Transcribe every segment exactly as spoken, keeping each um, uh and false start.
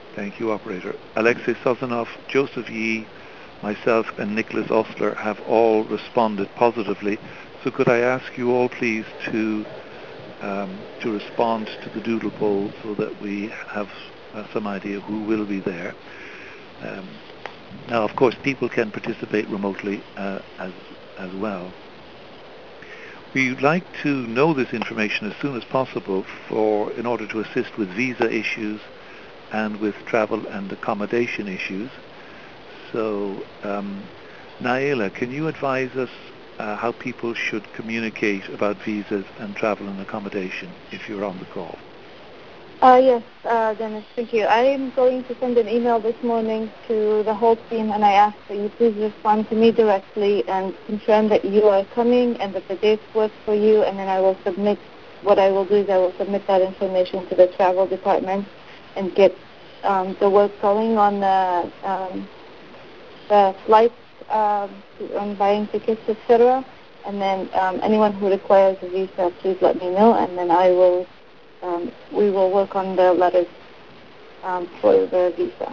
Thank you, operator. Alexei Sazonov, Joseph Yee, myself and Nicholas Ostler have all responded positively. So could I ask you all please to um, to respond to the doodle poll so that we have uh, some idea who will be there. Um, now, of course, people can participate remotely uh, as as well. We'd like to know this information as soon as possible for in order to assist with visa issues and with travel and accommodation issues. So, um, Naila, can you advise us uh, how people should communicate about visas and travel and accommodation if you're on the call? Uh, yes, uh, Dennis, thank you. I am going to send an email this morning to the whole team, and I ask that you please respond to me directly and confirm that you are coming and that the dates work for you, and then I will submit, what I will do is I will submit that information to the travel department and get um, the work going on the, um, the flights, um, on buying tickets, et cetera. And then um, anyone who requires a visa, please let me know, and then I will, um, we will work on the letters um, for the visa.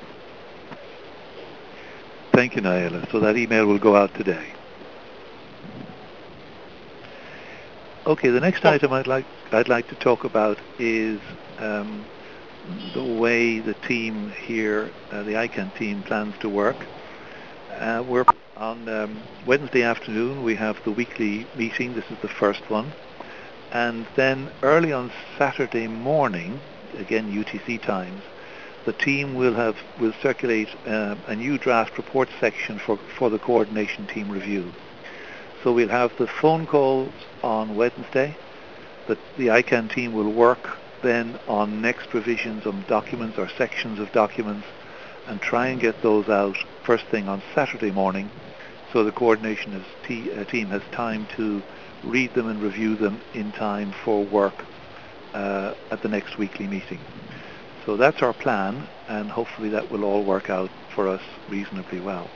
Thank you, Naila. So that email will go out today. Okay, the next item I'd like I'd like to talk about is um, the way the team here, uh, the I CANN team, plans to work. Uh, we're on um, Wednesday afternoon. We have the weekly meeting. This is the first one, and then early on Saturday morning, again U T C times, the team will have will circulate uh, a new draft report section for for the coordination team review. So we'll have the phone calls on Wednesday. But the I CANN team will work then on next revisions on documents or sections of documents and try and get those out first thing on Saturday morning, so the coordination has t- uh, team has time to read them and review them in time for work uh, at the next weekly meeting. So that's our plan, and hopefully that will all work out for us reasonably well.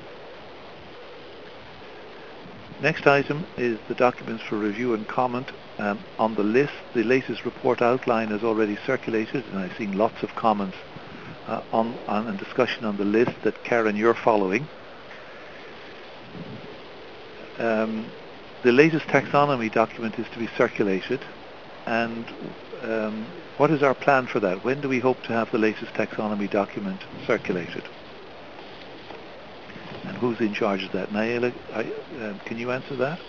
Next item is the documents for review and comment. Um, on the list, the latest report outline is already circulated, and I've seen lots of comments uh, on, on and discussion on the list that Karen, you're following. Um, the latest taxonomy document is to be circulated, and um, what is our plan for that? When do we hope to have the latest taxonomy document circulated? And who's in charge of that? Naila, I, uh, can you answer that?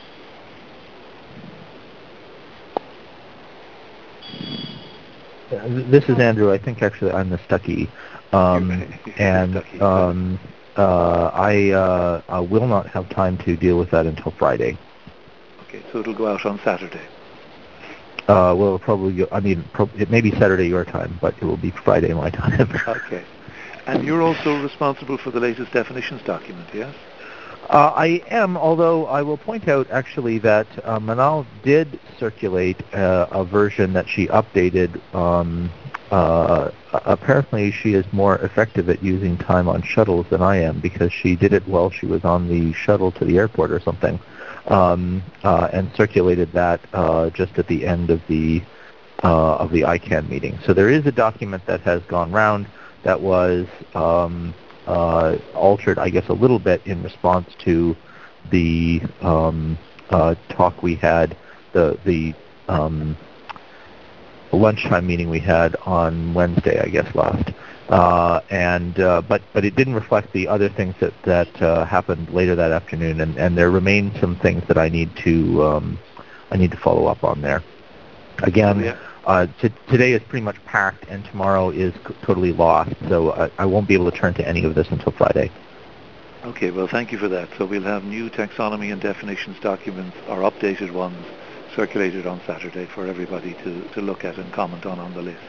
Uh, this is Andrew. I think actually I'm the Stuckey. Um, and Stuckey. Um, uh, I, uh, I will not have time to deal with that until Friday. Okay, so it'll go out on Saturday. Uh, well, it'll probably go, I mean, pro- it may be Saturday your time, but it will be Friday my time. Okay. And you're also responsible for the latest definitions document, yes? Uh, I am, although I will point out actually that uh, Manal did circulate uh, a version that she updated. Um, uh, apparently she is more effective at using time on shuttles than I am, because she did it while she was on the shuttle to the airport or something, um, uh, and circulated that uh, just at the end of the uh, of the I CANN meeting. So there is a document that has gone round that was um, uh, altered, I guess, a little bit in response to the um, uh, talk we had, the the um, lunchtime meeting we had on Wednesday, I guess, last. Uh, and uh, but but it didn't reflect the other things that that uh, happened later that afternoon, and, and there remain some things that I need to um, I need to follow up on there. Again. Yeah. Uh, t- today is pretty much packed, and tomorrow is c- totally lost, so I-, I won't be able to turn to any of this until Friday. Okay, well, thank you for that. So we'll have new taxonomy and definitions documents, or updated ones, circulated on Saturday for everybody to, to look at and comment on on the list.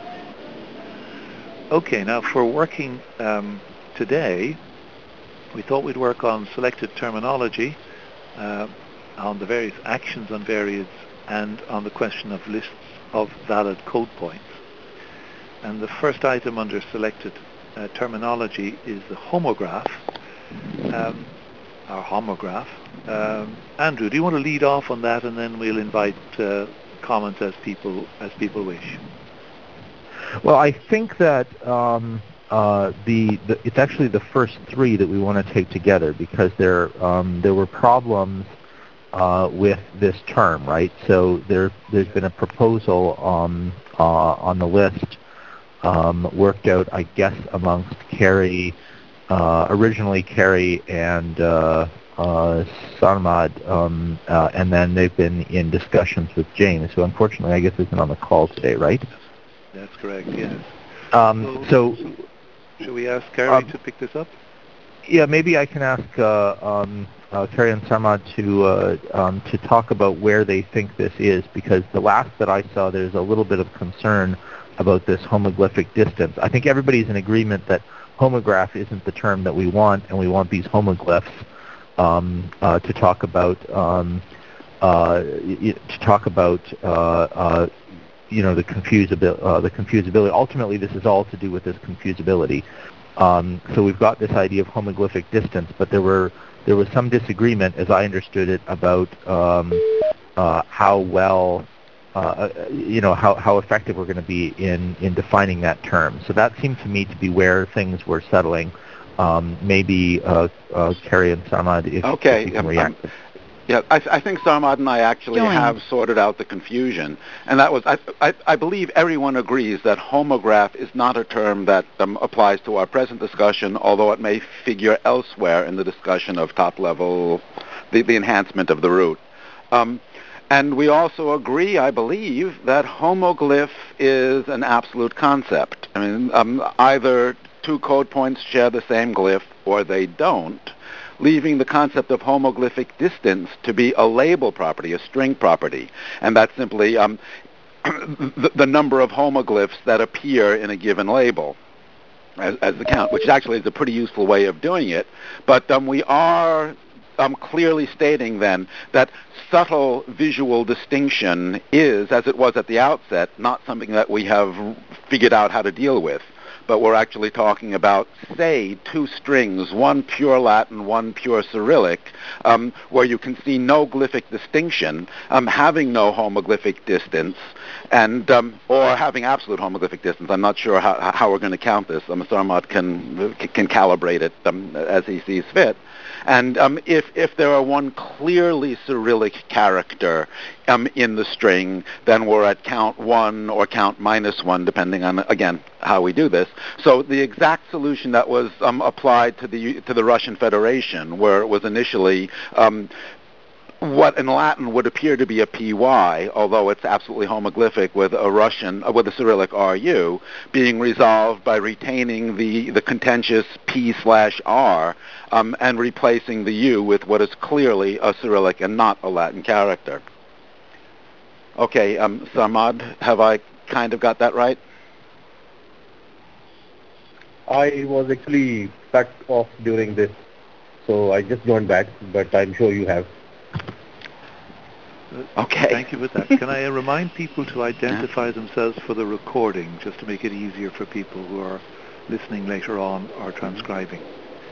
Okay, now for working um, today, we thought we'd work on selected terminology, uh, on the various actions on variants, and on the question of lists of valid code points. And the first item under selected uh, terminology is the homograph, um, or homograph. Um, Andrew, do you want to lead off on that, and then we'll invite uh, comments as people as people wish? Well, I think that um, uh, the, the it's actually the first three that we want to take together because there um, there were problems uh, with this term, right? So there there's been a proposal um, uh, on the list um, worked out, I guess, amongst Kerry, uh, originally Kerry and uh, uh, Sarmad, um, uh, and then they've been in discussions with James, who unfortunately I guess isn't on the call today, right? That's correct, yes. Um, so, so, should we ask Kerry um, to pick this up? Yeah, maybe I can ask uh, um, uh, Kerry and Sarmad to uh, um, to talk about where they think this is, because the last that I saw, there's a little bit of concern about this homoglyphic distance. I think everybody's in agreement that homograph isn't the term that we want, and we want these homoglyphs um, uh, to talk about um, uh, to talk about. Uh, uh, you know, the confusability, uh, the confusability. Ultimately, this is all to do with this confusability. Um, so we've got this idea of homoglyphic distance, but there were there was some disagreement, as I understood it, about um, uh, how well, uh, you know, how, how effective we're going to be in, in defining that term. So that seemed to me to be where things were settling. Um, maybe uh, uh, Kerry and Sarmad, if, okay. if you can um, react. Um, Yeah, I, I think Sarmad and I actually Join. have sorted out the confusion, and that was I, I, I believe everyone agrees that homograph is not a term that um, applies to our present discussion, although it may figure elsewhere in the discussion of top-level, the, the enhancement of the root. Um, and we also agree, I believe, that homoglyph is an absolute concept. I mean, um, either two code points share the same glyph or they don't, leaving the concept of homoglyphic distance to be a label property, a string property, and that's simply um, the, the number of homoglyphs that appear in a given label as, as the count, which actually is a pretty useful way of doing it. But um, we are um, clearly stating then that subtle visual distinction is, as it was at the outset, not something that we have figured out how to deal with. But we're actually talking about, say, two strings, one pure Latin, one pure Cyrillic, um, where you can see no glyphic distinction, um, having no homoglyphic distance, and um, or having absolute homoglyphic distance. I'm not sure how, how we're going to count this. Um, Sarmad can can calibrate it um, as he sees fit. And um, if if there are one clearly Cyrillic character um, in the string, then we're at count one or count minus one, depending on, again, how we do this. So the exact solution that was um, applied to the to the Russian Federation, where it was initially um, what in Latin would appear to be a P Y, although it's absolutely homoglyphic with a Russian, uh, with a Cyrillic R U, being resolved by retaining the, the contentious P slash R um, and replacing the U with what is clearly a Cyrillic and not a Latin character. Okay, um, Sarmad, have I kind of got that right? I was actually cut off during this, so I just joined back, but I'm sure you have. Okay. Thank you for that. Can I remind people to identify themselves for the recording, just to make it easier for people who are listening later on or transcribing?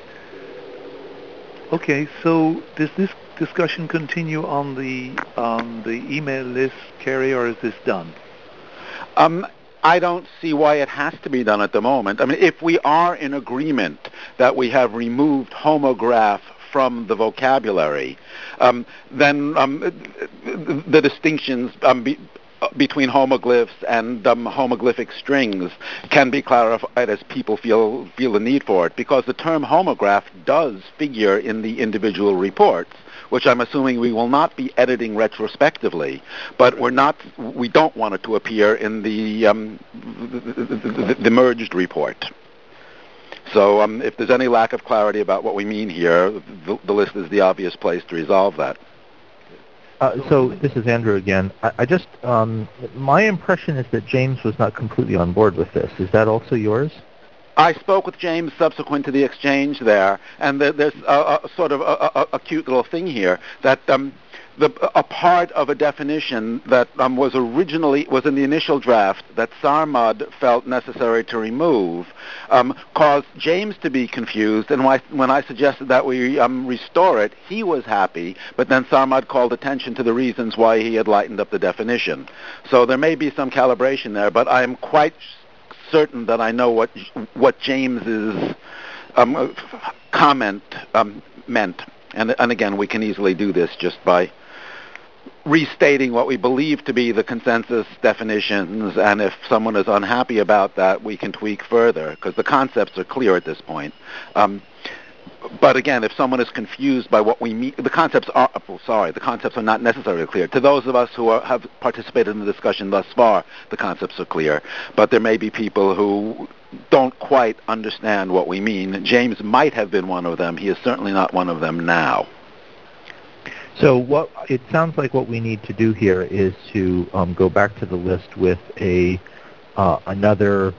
Okay, so does this discussion continue on the on the email list, Kerry, or is this done? Um, I don't see why it has to be done at the moment. I mean, if we are in agreement that we have removed homograph from the vocabulary, um, then um, the distinctions um, be, between homoglyphs and um, homoglyphic strings can be clarified as people feel feel the need for it, because the term homograph does figure in the individual reports, which I'm assuming we will not be editing retrospectively, but we're not, we don't want it to appear in the um, the, the, the merged report. So um, if there's any lack of clarity about what we mean here, the, the list is the obvious place to resolve that. Uh, so this is Andrew again. I, I just, um, my impression is that James was not completely on board with this. Is that also yours? I spoke with James subsequent to the exchange there, and there, there's a, a sort of a, a, a cute little thing here that um, the, a part of a definition that um, was originally was in the initial draft that Sarmad felt necessary to remove um, caused James to be confused. And when I, when I suggested that we um, restore it, he was happy, but then Sarmad called attention to the reasons why he had lightened up the definition. So there may be some calibration there, but I am quite certain that I know what what James's um, comment um, meant. And, and again, we can easily do this just by restating what we believe to be the consensus definitions, and if someone is unhappy about that, we can tweak further, because the concepts are clear at this point. Um, but again, if someone is confused by what we mean, the concepts are, oh, sorry, the concepts are not necessarily clear. To those of us who are, have participated in the discussion thus far, the concepts are clear, but there may be people who don't quite understand what we mean. James might have been one of them. He is certainly not one of them now. So what it sounds like what we need to do here is to um, go back to the list with a uh, another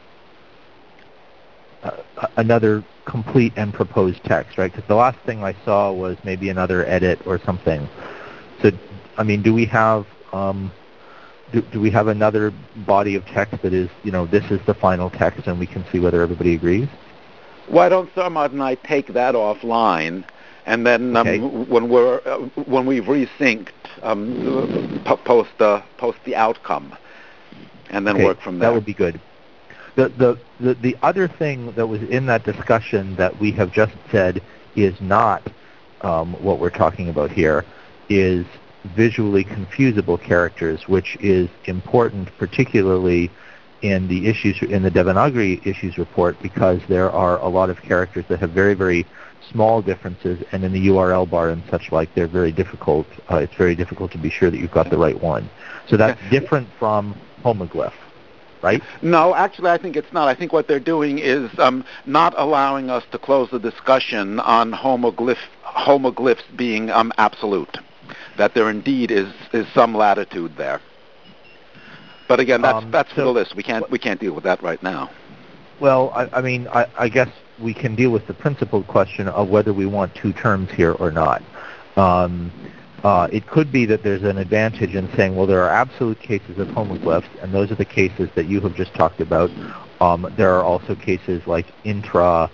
uh, another complete and proposed text, right? Because the last thing I saw was maybe another edit or something. So, I mean, do we have um, do, do we have another body of text that is, you know, this is the final text, and we can see whether everybody agrees? Why don't Sarmad and I take that offline? And then um, okay. when we're uh, when we've resynced, um, post uh, post the outcome, and then okay. work from there. That would be good. The, the the the other thing that was in that discussion that we have just said is not um, what we're talking about here is visually confusable characters, which is important, particularly in the issues in the Devanagari issues report, because there are a lot of characters that have very very small differences, and in the U R L bar and such like, they're very difficult. Uh, it's very difficult to be sure that you've got the right one. So that's different from homoglyph, right? No, actually, I think it's not. I think what they're doing is um, not allowing us to close the discussion on homoglyph, homoglyphs being um, absolute, that there indeed is, is some latitude there. But again, that's um, that's so, for the list. We can't we can't deal with that right now. Well, I, I mean, I, I guess we can deal with the principled question of whether we want two terms here or not. Um, uh, it could be that there's an advantage in saying, well, there are absolute cases of homoglyphs, and those are the cases that you have just talked about. Um, there are also cases like intra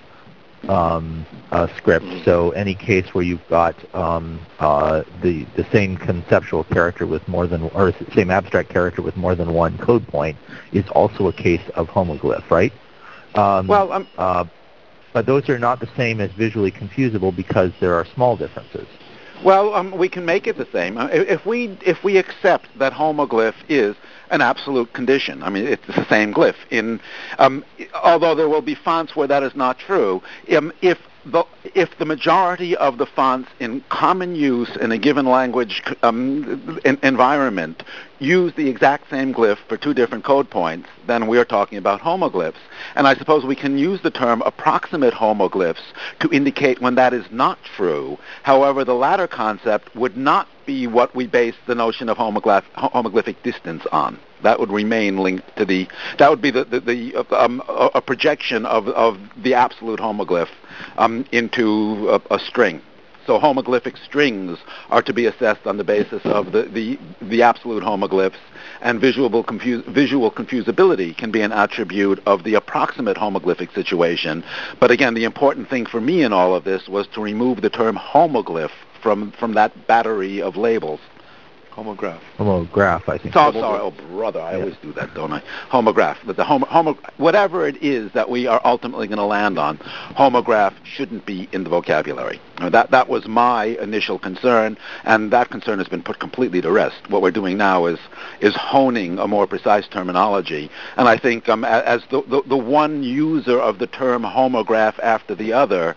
um, uh, script, so any case where you've got um, uh, the the same conceptual character with more than, or the same abstract character with more than one code point is also a case of homoglyph, right? Um, well, um, uh, but those are not the same as visually confusable because there are small differences. Well, um, we can make it the same. Uh, if we if we accept that homoglyph is an absolute condition, I mean, it's the same glyph. In um, although there will be fonts where that is not true. Um, if the if the majority of the fonts in common use in a given language um, in, environment use the exact same glyph for two different code points, then we are talking about homoglyphs. And I suppose we can use the term approximate homoglyphs to indicate when that is not true. However, the latter concept would not be what we base the notion of homoglyph, homoglyphic distance on. That would remain linked to the, that would be the, the, the um, a projection of, of the absolute homoglyph um, into a, a string. So homoglyphic strings are to be assessed on the basis of the, the, the absolute homoglyphs, and visual, confuse, visual confusability can be an attribute of the approximate homoglyphic situation. But again, the important thing for me in all of this was to remove the term homoglyph from, from that battery of labels. Homograph. Homograph, I think. Oh, sorry. Oh, brother, I yeah. always do that, don't I? Homograph. But the homo, homo, whatever it is that we are ultimately going to land on, homograph shouldn't be in the vocabulary. Now, that that was my initial concern, and that concern has been put completely to rest. What we're doing now is is honing a more precise terminology, and I think um, as the, the the one user of the term homograph after the other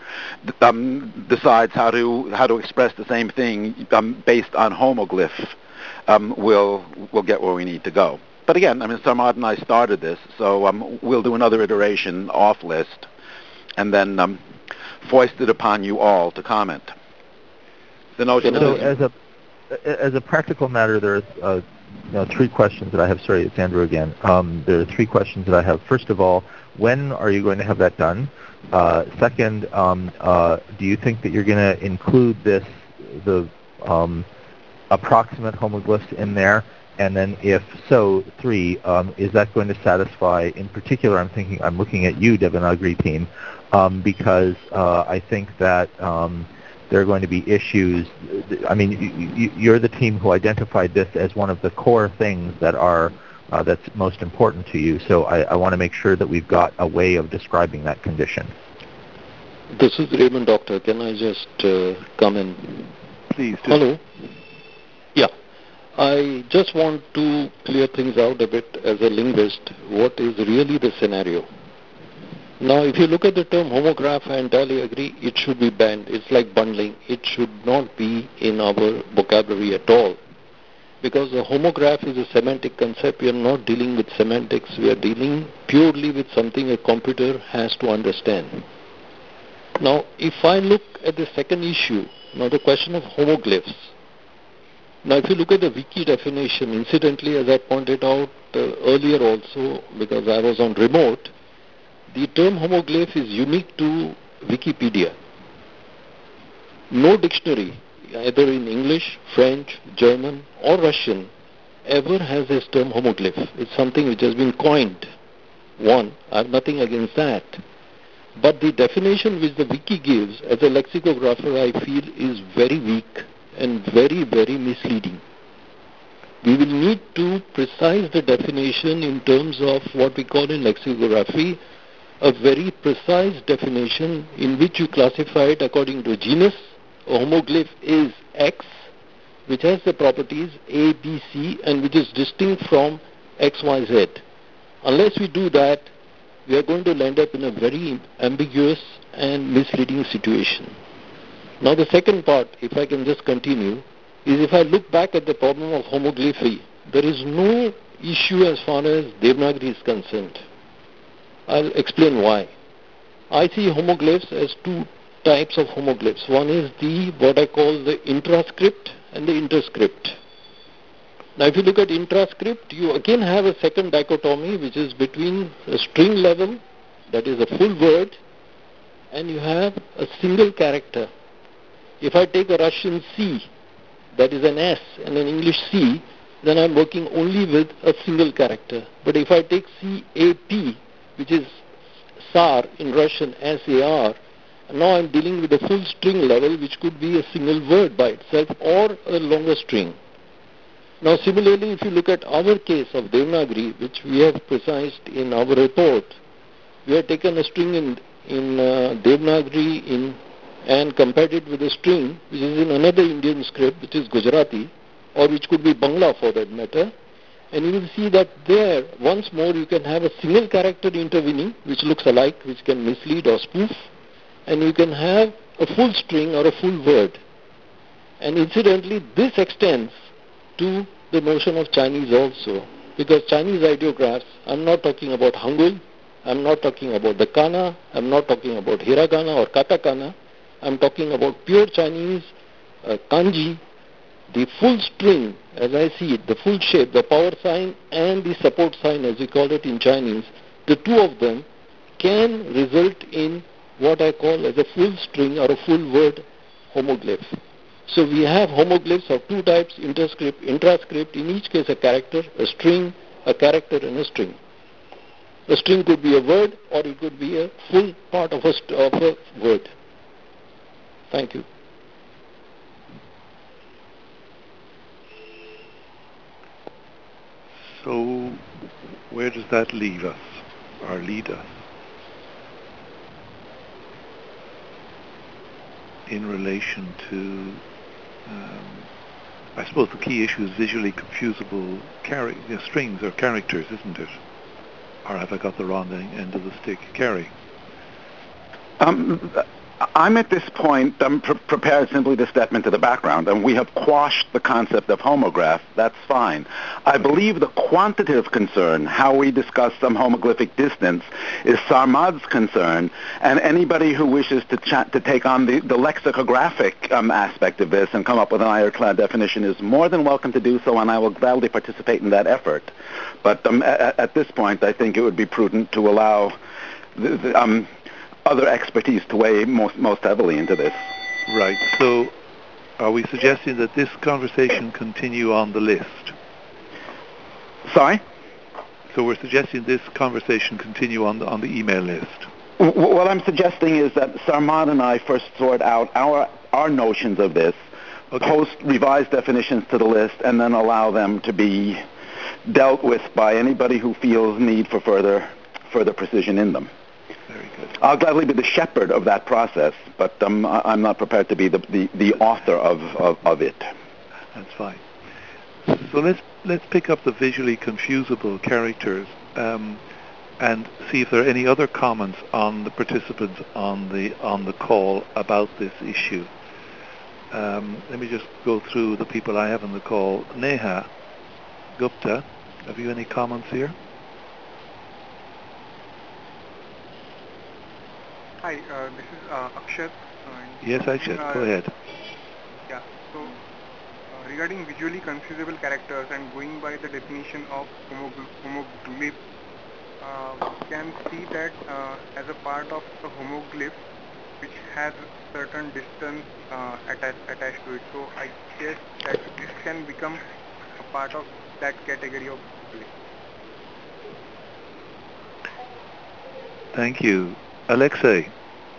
um, decides how to how to express the same thing um, based on homoglyph. Um, we'll we'll get where we need to go. But again, I mean, Sarmad and I started this, so um, we'll do another iteration off list, and then um, foist it upon you all to comment. The notion so of as a as a practical matter, there are uh, you know, three questions that I have. Sorry, it's Andrew again. Um, there are three questions that I have. First of all, when are you going to have that done? Uh, second, um, uh, do you think that you're going to include this the um, approximate homoglyphs in there? And then if so, three, um, is that going to satisfy, in particular, I'm thinking, I'm looking at you, Devanagari team, um, because uh, I think that um, there are going to be issues. I mean, you, you, you're the team who identified this as one of the core things that are uh, that's most important to you. So I, I want to make sure that we've got a way of describing that condition. This is Raymond, doctor. Can I just uh, come in? Please do. Hello. Yeah. I just want to clear things out a bit as a linguist. What is really the scenario? Now, if you look at the term homograph, I entirely agree it should be banned. It's like bundling. It should not be in our vocabulary at all. Because a homograph is a semantic concept. We are not dealing with semantics. We are dealing purely with something a computer has to understand. Now, if I look at the second issue, now the question of homoglyphs. Now, if you look at the wiki definition, incidentally, as I pointed out uh, earlier also, because I was on remote, the term homoglyph is unique to Wikipedia. No dictionary, either in English, French, German, or Russian, ever has this term homoglyph. It's something which has been coined. One, I have nothing against that. But the definition which the wiki gives as a lexicographer, I feel, is very weak and very, very misleading. We will need to precise the definition in terms of what we call in lexicography a very precise definition in which you classify it according to genus. A homoglyph is X, which has the properties A, B, C, and which is distinct from X, Y, Z. Unless we do that, we are going to land up in a very ambiguous and misleading situation. Now the second part, if I can just continue, is if I look back at the problem of homoglyphy, there is no issue as far as Devanagari is concerned. I'll explain why. I see homoglyphs as two types of homoglyphs. One is the what I call the intrascript and the interscript. Now if you look at intrascript, you again have a second dichotomy which is between a string level, that is a full word, and you have a single character. If I take a Russian C, that is an S, and an English C, then I'm working only with a single character. But if I take C A P, which is S A R in Russian, S A R, now I'm dealing with a full string level, which could be a single word by itself or a longer string. Now similarly, if you look at our case of Devanagari, which we have precised in our report, we have taken a string in, in uh, Devanagari in, and compared it with a string which is in another Indian script, which is Gujarati, or which could be Bangla for that matter. And you will see that there, once more, you can have a single character intervening, which looks alike, which can mislead or spoof, and you can have a full string or a full word. And incidentally, this extends to the notion of Chinese also, because Chinese ideographs, I'm not talking about Hangul, I'm not talking about the Kana, I'm not talking about Hiragana or Katakana, I'm talking about pure Chinese uh, kanji. The full string, as I see it, the full shape, the power sign and the support sign, as we call it in Chinese, the two of them can result in what I call as a full string or a full word homoglyph. So we have homoglyphs of two types, interscript, intrascript, in each case a character, a string, a character and a string. A string could be a word or it could be a full part of a, st- of a word. Thank you. So where does that leave us, or lead us, in relation to, um, I suppose the key issue is visually confusable char- uh, strings or characters, isn't it? Or have I got the wrong end of the stick? Kerry? Um, I'm at this point I'm pre- prepared simply to step into the background, and we have quashed the concept of homograph. That's fine. I believe the quantitative concern, how we discuss some homoglyphic distance, is Sarmad's concern, and anybody who wishes to ch- to take on the, the lexicographic um, aspect of this and come up with an ironclad definition is more than welcome to do so, and I will gladly participate in that effort. But um, at, at this point, I think it would be prudent to allow the, the, um, other expertise to weigh most, most heavily into this. Right. So are we suggesting that this conversation continue on the list? Sorry? So we're suggesting this conversation continue on the, on the email list? W- what I'm suggesting is that Sarmad and I first sort out our, our notions of this, okay. Post revised definitions to the list, and then allow them to be dealt with by anybody who feels need for further further precision in them. Very good. I'll gladly be the shepherd of that process, but um, I'm not prepared to be the, the, the author of, of, of it. That's fine. So let's let's pick up the visually confusable characters um, and see if there are any other comments on the participants on the on the call about this issue. Um, let me just go through the people I have on the call. Neha Gupta, have you any comments here? Hi, uh, this is uh, Akshat. Uh, yes, Akshat, uh, go ahead. Yeah, so uh, regarding visually confusable characters and going by the definition of homogl- homoglyph, uh, we can see that uh, as a part of the homoglyph which has certain distance uh, attached, attached to it. So I guess that this can become a part of that category of homoglyph. Thank you. Alexei.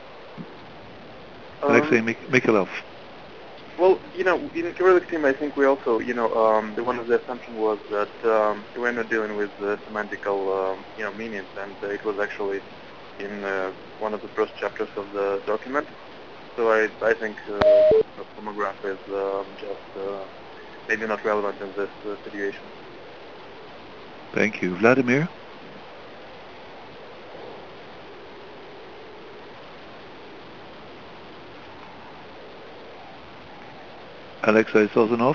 Um, Alexei Mik- Mikhailov. Well, you know, in Cyrillic team, I think we also, you know, um, the one of the assumption was that um, we're not dealing with uh, semantical, um, you know, meanings, and uh, it was actually in uh, one of the first chapters of the document. So I, I think uh, homograph is um, just uh, maybe not relevant in this uh, situation. Thank you. Vladimir? Alexei Sozanov?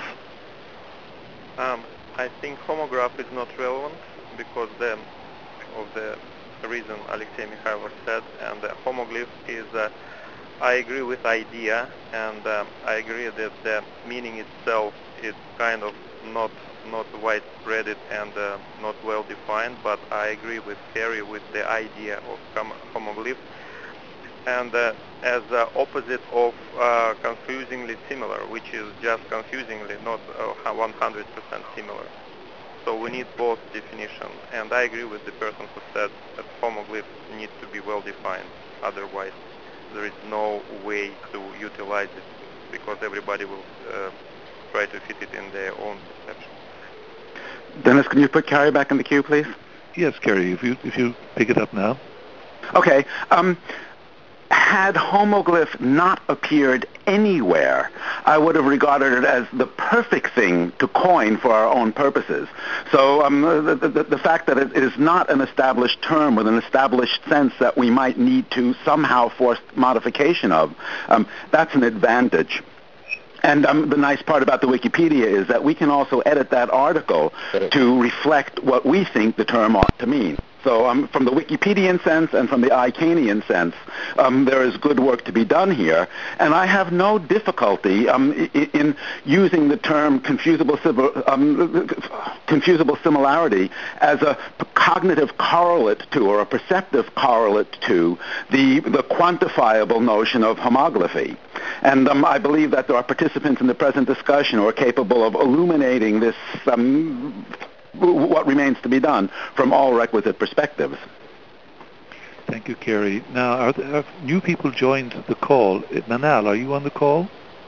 Um, I think homograph is not relevant because then of the reason Alexei Mikhailov said, and the homoglyph is, uh, I agree with idea, and um, I agree that the meaning itself is kind of not not widespread and uh, not well defined, but I agree with Harry with the idea of hom- homoglyph. And uh, as uh, opposite of uh, confusingly similar, which is just confusingly, not uh, one hundred percent similar. So we need both definitions. And I agree with the person who said that homoglyphs need to be well defined. Otherwise, there is no way to utilize it because everybody will uh, try to fit it in their own perception. Dennis, can you put Carrie back in the queue, please? Yes, Carrie, if you if you pick it up now. Okay. Um, had homoglyph not appeared anywhere, I would have regarded it as the perfect thing to coin for our own purposes. So um, the, the, the fact that it is not an established term with an established sense that we might need to somehow force modification of, um, that's an advantage. And um, the nice part about the Wikipedia is that we can also edit that article to reflect what we think the term ought to mean. So um, from the Wikipedian sense and from the Icanian sense, um, there is good work to be done here. And I have no difficulty um, in, in using the term confusable, um, confusable similarity as a cognitive correlate to, or a perceptive correlate to, the, the quantifiable notion of homography. And um, I believe that there are participants in the present discussion who are capable of illuminating this um, what remains to be done from all requisite perspectives. Thank you, Kerry. Now, are there, have new people joined the call? Manal, are you on the call?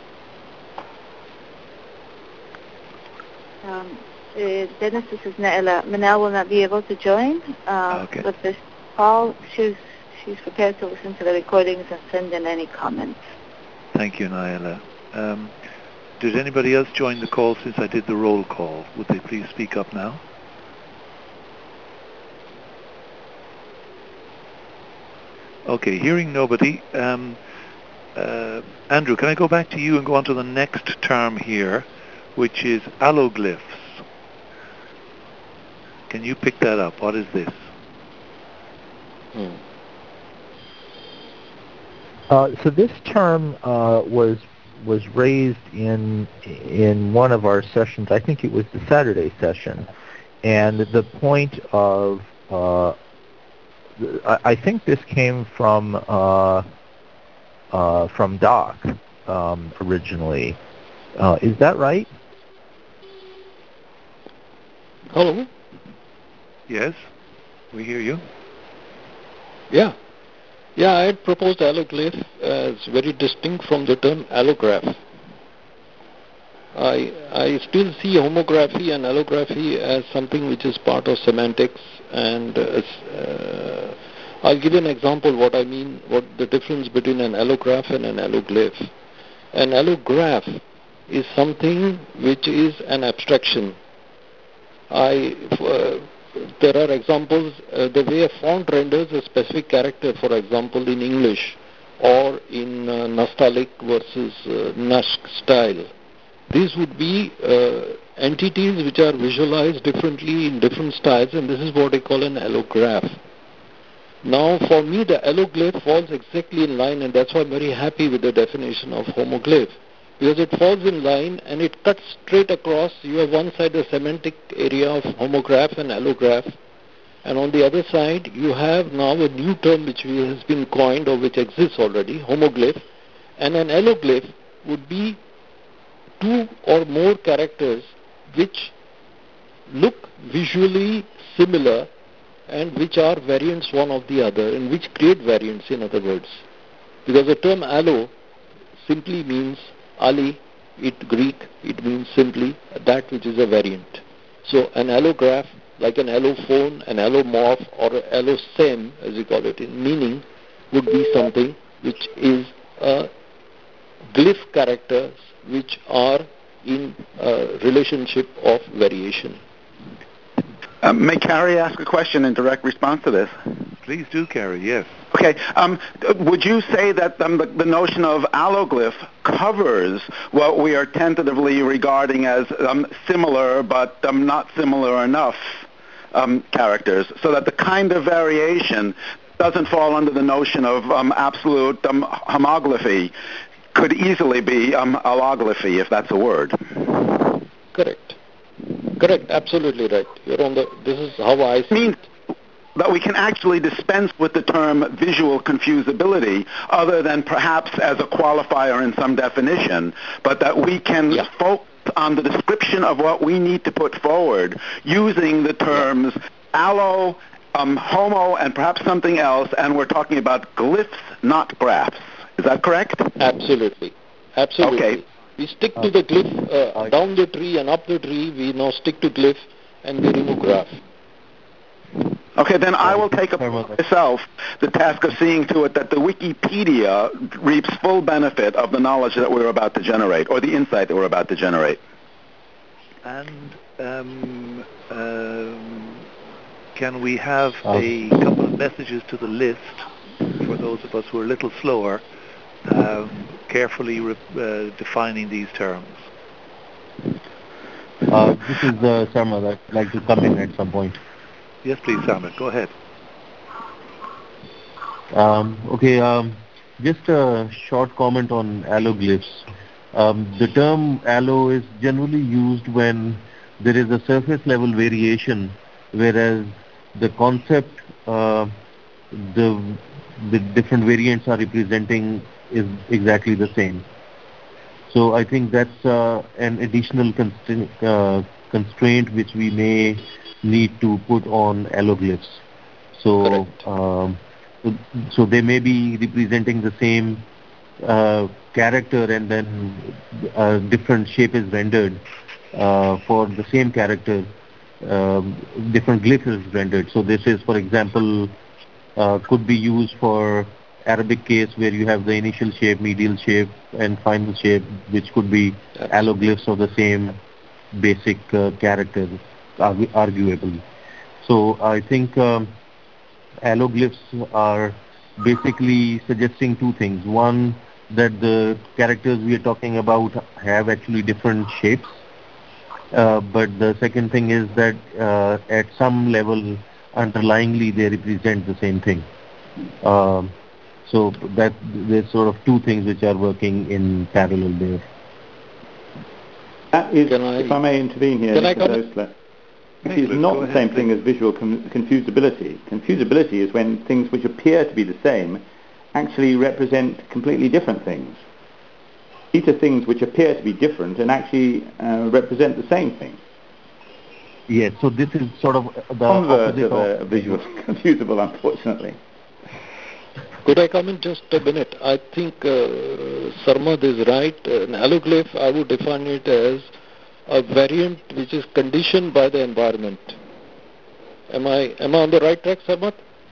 Um, uh, Dennis, this is Naila. Manal will not be able to join uh, okay. with this call. She's she's prepared to listen to the recordings and send in any comments. Thank you, Naila. Um, Did anybody else join the call since I did the roll call? Would they please speak up now? Okay, hearing nobody. Um, uh, Andrew, can I go back to you and go on to the next term here, which is alloglyphs? Can you pick that up? What is this? Hmm. Uh, so this term uh, was was raised in in one of our sessions. I think it was the Saturday session, and the point of uh, I, I think this came from uh, uh, from Doc um, originally. Uh, is that right? Hello? Yes, we hear you. Yeah. Yeah, I had proposed alloglyph as very distinct from the term allograph. I, I still see homography and allography as something which is part of semantics, and uh, uh, I'll give you an example what I mean, what the difference between an allograph and an alloglyph. An allograph is something which is an abstraction. I, uh, there are examples, uh, the way a font renders a specific character, for example, in English or in uh, Nastaliq versus uh, Nashk style. These would be uh, entities which are visualized differently in different styles, and this is what I call an allograph. Now, for me, the alloglyph falls exactly in line, and that's why I'm very happy with the definition of homoglyph, because it falls in line and it cuts straight across. You have one side the semantic area of homograph and allograph, and on the other side you have now a new term which has been coined or which exists already, homoglyph, and an alloglyph would be two or more characters which look visually similar and which are variants one of the other, and which create variants, in other words. Because the term allo simply means ali, it Greek, it means simply that which is a variant. So an allograph, like an allophone, an allomorph, or an allosem, as you call it in meaning, would be something which is a glyph characters which are in a relationship of variation. Uh, may Carrie ask a question in direct response to this? Please do, Carrie, yes. Okay. Um, would you say that um, the, the notion of alloglyph covers what we are tentatively regarding as um, similar but um, not similar enough um, characters, so that the kind of variation doesn't fall under the notion of um, absolute um, homography, could easily be um, alloglyphy, if that's a word? Correct. Correct. Absolutely right. You're on the. This is how I see mean, it. That we can actually dispense with the term visual confusability, other than perhaps as a qualifier in some definition, but that we can yeah. focus on the description of what we need to put forward using the terms yeah. allo, um, homo, and perhaps something else, and we're talking about glyphs, not graphs. Is that correct? Absolutely. Absolutely. Okay. We stick to the glyph uh, down the tree and up the tree. We now stick to glyph and we remove graph. Okay, then I will take upon myself the task of seeing to it that the Wikipedia reaps full benefit of the knowledge that we're about to generate, or the insight that we're about to generate. And um, um, can we have a couple of messages to the list for those of us who are a little slower, um, carefully re- uh, defining these terms? Uh, this is uh, Sarma. I'd like to come in at some point. Yes, please, Sarma. Go ahead. Um, okay, um, just a short comment on alloglyphs. Um, the term allo is generally used when there is a surface level variation, whereas the concept, uh, the the different variants are representing is exactly the same. So I think that's uh, an additional constraint, uh, constraint which we may need to put on alloglyphs. So, um, so, so they may be representing the same uh, character, and then a different shape is rendered uh, for the same character. Um, different glyph is rendered. So this is, for example, uh, could be used for Arabic case where you have the initial shape, medial shape, and final shape, which could be alloglyphs of the same basic uh, character, argu- arguably. So I think um, alloglyphs are basically suggesting two things. One, that the characters we are talking about have actually different shapes. Uh, but the second thing is that uh, at some level, underlyingly, they represent the same thing. Um, so that there's sort of two things which are working in parallel there. That is, Can I, if I may intervene here, can I come? It is not the same thing as visual com- confusability. Confusability is when things which appear to be the same actually represent completely different things. These are things which appear to be different and actually uh, represent the same thing. Yes, so this is sort of the converse opposite of a visual confusable, unfortunately. Could I comment just a minute? I think uh, Sarmad is right. An alloglyph, I would define it as a variant which is conditioned by the environment. Am I am I on the right track, Sarmad?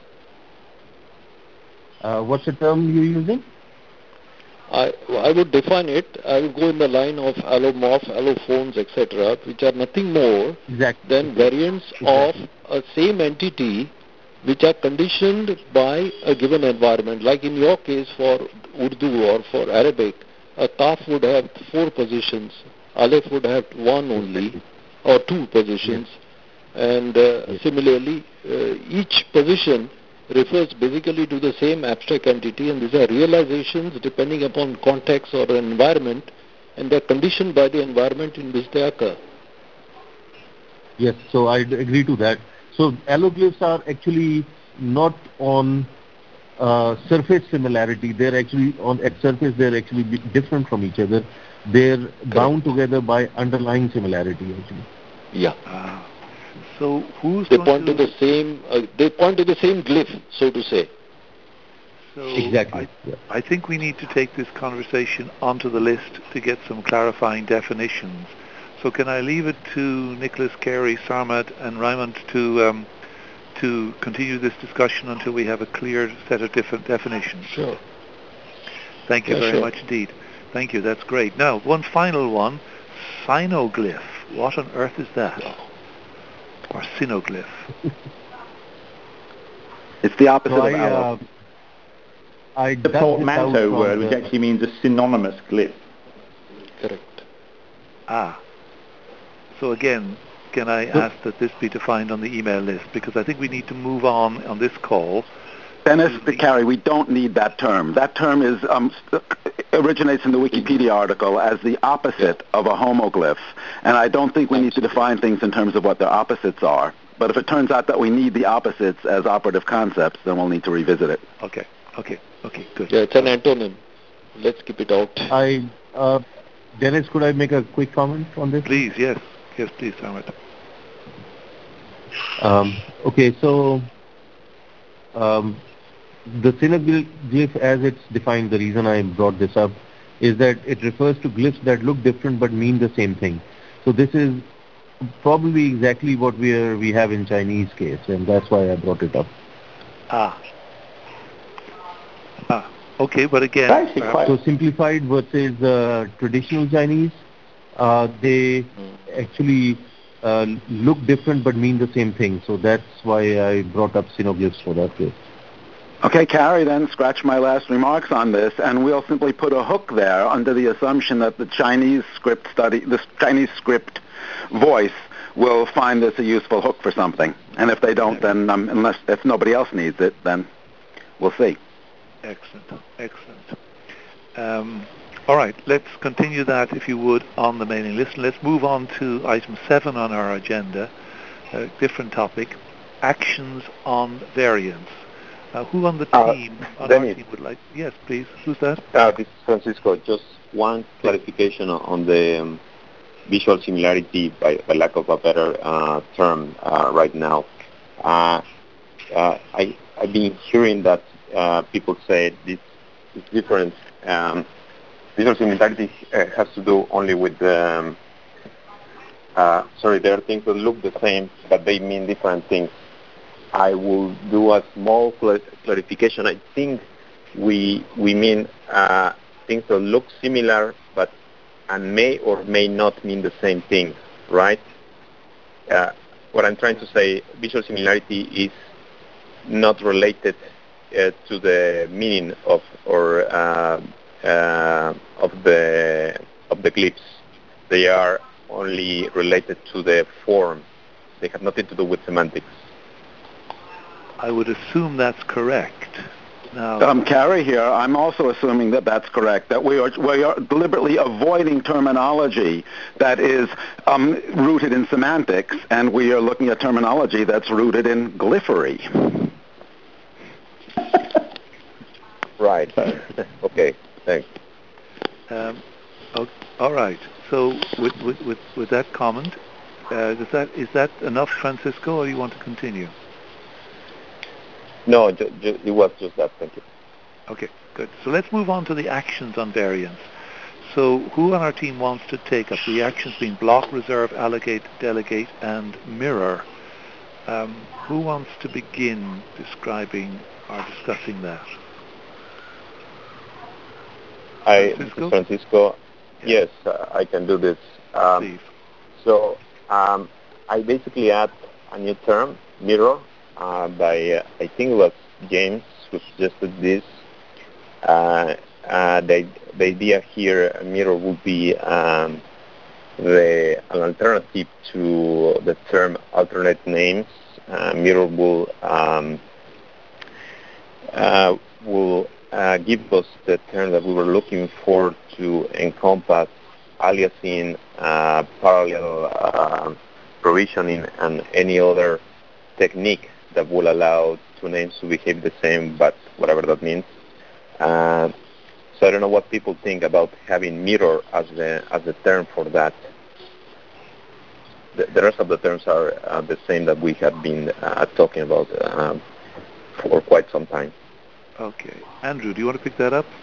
Uh, what's the term you're using? I I would define it. I would go in the line of allomorph, allophones, et cetera, which are nothing more exactly. than variants exactly. of a same entity which are conditioned by a given environment. Like in your case for Urdu or for Arabic, a kaf would have four positions, aleph would have one only, or two positions, yes. and uh, yes. similarly, uh, each position refers basically to the same abstract entity, and these are realizations depending upon context or environment, and they're conditioned by the environment in which they occur. Yes, so I agree to that. So alloglyphs are actually not on uh, surface similarity. They're actually on at surface. They're actually different from each other. They're Correct. bound together by underlying similarity. Actually. Yeah. Uh, so who's they going point to to the same? Uh, they point to the same glyph, so to say. So exactly. I, yeah. I think we need to take this conversation onto the list to get some clarifying definitions. So can I leave it to Nicholas, Carey, Sarmad, and Raymond to um, to continue this discussion until we have a clear set of different definitions? Sure. Thank you yeah, very sure. much indeed. Thank you. That's great. Now, one final one: sinoglyph. What on earth is that? Or sinoglyph? It's the opposite so of I, allo. Uh, I the portmanteau word, which actually means a synonymous glyph. Correct. Ah. So again, can I ask that this be defined on the email list? Because I think we need to move on on this call. Dennis, Carey, we don't need that term. That term is um, originates in the Wikipedia article as the opposite of a homoglyph. And I don't think we need to define things in terms of what their opposites are. But if it turns out that we need the opposites as operative concepts, then we'll need to revisit it. Okay, okay, okay, good. Yeah, it's an antonym. Let's keep it out. I, uh, Dennis, could I make a quick comment on this? Please, yes. Yes, please, Sarmad. Um, okay, so um, the sinoglyph, as it's defined, the reason I brought this up is that it refers to glyphs that look different but mean the same thing. So this is probably exactly what we are, we have in Chinese case, and that's why I brought it up. Ah. Ah. Okay, but again, so simplified versus uh, traditional Chinese, uh, they actually uh, look different but mean the same thing. So that's why I brought up sinoglyphs for that case. Okay, Carey, then scratch my last remarks on this, and we'll simply put a hook there under the assumption that the Chinese script study, the Chinese script voice will find this a useful hook for something. And if they don't, then um, unless if nobody else needs it, then we'll see. Excellent, excellent. Um, all right, let's continue that, if you would, on the mailing list. Let's move on to item seven on our agenda, a different topic, actions on variants. Uh, who on the team, uh, on our team would like... Yes, please. Who's that? Uh, this is Francisco. Just one clarification on the um, visual similarity, by, by lack of a better uh, term uh, right now. Uh, uh, I, I've been hearing that uh, people say this is different. Um, visual similarity uh, has to do only with the... Um, uh, sorry, there are things that look the same, but they mean different things. I will do a small cl- clarification. I think we we mean uh, things that look similar, but and may or may not mean the same thing, right? Uh, what I'm trying to say, visual similarity is not related uh, to the meaning of or uh, uh, of the of the glyphs. They are only related to the form. They have nothing to do with semantics. I would assume that's correct. Now, um, Carey here, I'm also assuming that that's correct, that we are, we are deliberately avoiding terminology that is um, rooted in semantics, and we are looking at terminology that's rooted in glyphery. Right. Okay, thanks. Um, okay, all right. So with, with, with, with that comment, uh, is that, is that enough, Francisco, or do you want to continue? No, ju- ju- it was just that. Thank you. Okay, good. So let's move on to the actions on variance. So who on our team wants to take up the actions being block, reserve, allocate, delegate, and mirror? Um, who wants to begin describing or discussing that? I, Francisco? Francisco, yeah. yes, uh, I can do this. Um, so um, I basically add a new term, mirror, uh, by, uh, I think it was James who suggested this. Uh, uh, the, the idea here, mirror would be um, the, an alternative to the term alternate names. Uh, mirror will um, uh, will uh, give us the term that we were looking for to encompass aliasing, uh, parallel uh, provisioning, and any other technique that will allow two names to behave the same, but whatever that means. Uh, so I don't know what people think about having mirror as the as the term for that. The, the rest of the terms are uh, the same that we have been uh, talking about uh, for quite some time. Okay. Andrew, do you want to pick that up?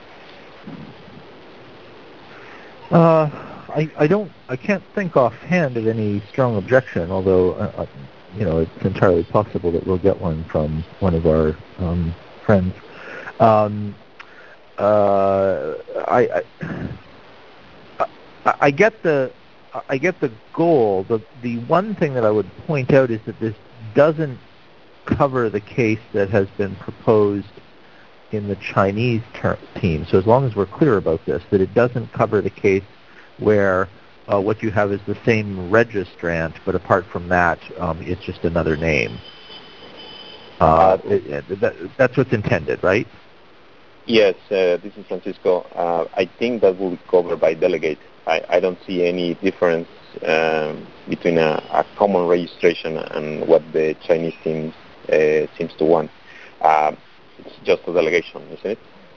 Uh, I, I don't, I can't think offhand of any strong objection, although, uh, you know, it's entirely possible that we'll get one from one of our um, friends. Um, uh, I, I, I get the, I get the goal. The the one thing that I would point out is that this doesn't cover the case that has been proposed in the Chinese ter- team. So as long as we're clear about this, that it doesn't cover the case where uh, what you have is the same registrant, but apart from that, um, it's just another name. Uh, it, it, that, that's what's intended, right? Yes, uh, this is Francisco. Uh, I think that will be covered by delegate. I, I don't see any difference um, between a, a common registration and what the Chinese team uh, seems to want. Uh, it's just a delegation, isn't it?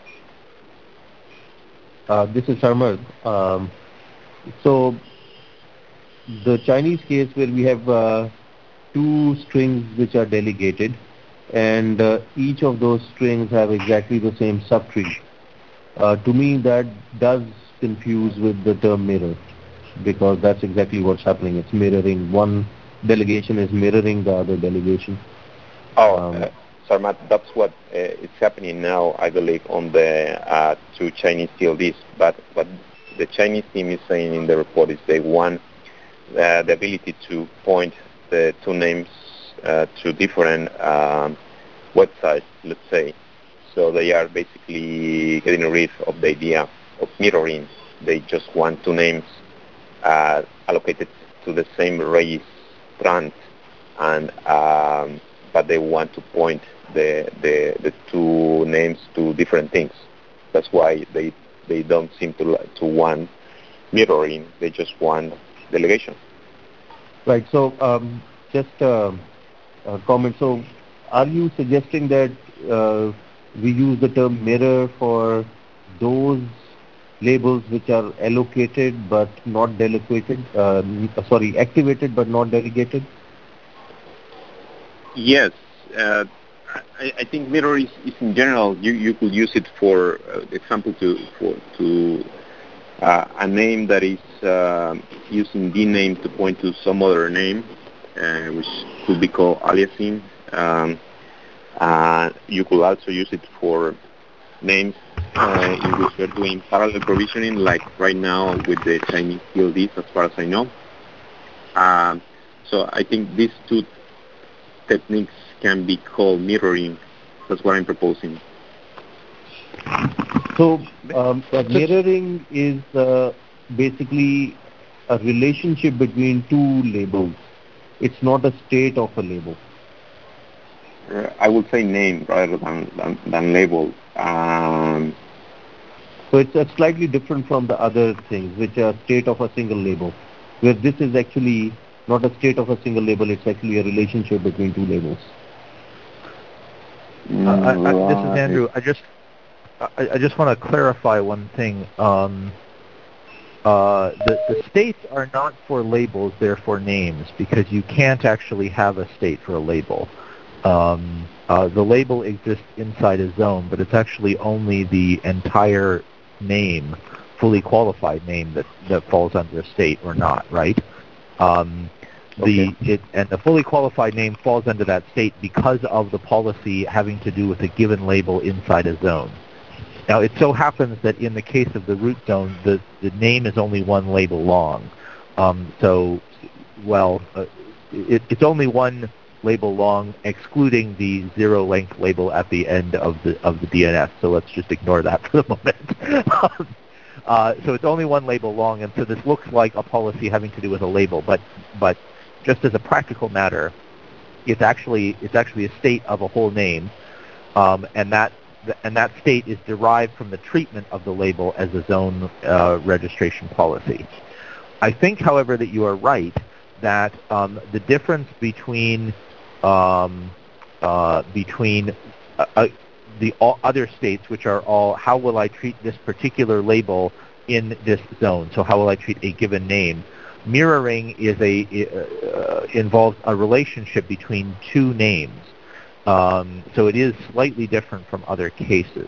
Uh, this is Sharmad. Um, so the Chinese case where we have uh, two strings which are delegated, and uh, each of those strings have exactly the same subtree. Uh, to me, that does confuse with the term mirror, because that's exactly what's happening. It's mirroring. One delegation is mirroring the other delegation. Oh, um, uh, Sarmat, that's what uh, is happening now, I believe, on the uh, two Chinese T L Ds. But what the Chinese team is saying in the report is they want uh, the ability to point the two names uh, to different um, websites, let's say. So they are basically getting rid of the idea of mirroring. They just want two names uh, allocated to the same registrant, and um, but they want to point the, the the two names to different things. That's why they they don't seem to to want mirroring. They just want delegation. Right. So um, just uh, a comment. So are you suggesting that uh, we use the term mirror for those labels which are allocated but not delegated? Uh, sorry, activated but not delegated? Yes. Uh, I, I think mirror is, is in general, you, you could use it for uh, example to for to uh, a name that is uh, using the name to point to some other name, uh, which could be called aliasing. Um, uh, you could also use it for names uh, in which we're doing parallel provisioning, like right now with the Chinese T L Ds, as far as I know. Uh, so I think these two techniques can be called mirroring. That's what I'm proposing. So um, mirroring is uh, basically a relationship between two labels. It's not a state of a label. Uh, I would say name rather than, than, than label. Um, so it's uh, slightly different from the other things, which are state of a single label, where this is actually not a state of a single label, it's actually a relationship between two labels. Uh, I, I, this is Andrew. I just I, I just want to clarify one thing. Um, uh, the, the states are not for labels, they're for names, because you can't actually have a state for a label. um, uh, the label exists inside a zone, but it's actually only the entire name, fully qualified name, that, that falls under a state or not, right? Um, the okay. it and the fully qualified name falls under that state because of the policy having to do with a given label inside a zone. Now, it so happens that in the case of the root zone, the, the name is only one label long. Um, so, well, uh, it, it's only one label long, excluding the zero length label at the end of the of the D N S. So let's just ignore that for the moment. uh, so it's only one label long, and so this looks like a policy having to do with a label. But but just as a practical matter, it's actually it's actually a state of a whole name, um, and that. And that state is derived from the treatment of the label as a zone uh, registration policy. I think, however, that you are right that um, the difference between um, uh, between uh, uh, the all other states, which are all how will I treat this particular label in this zone? So how will I treat a given name? Mirroring is a uh, involves a relationship between two names. Um, so it is slightly different from other cases.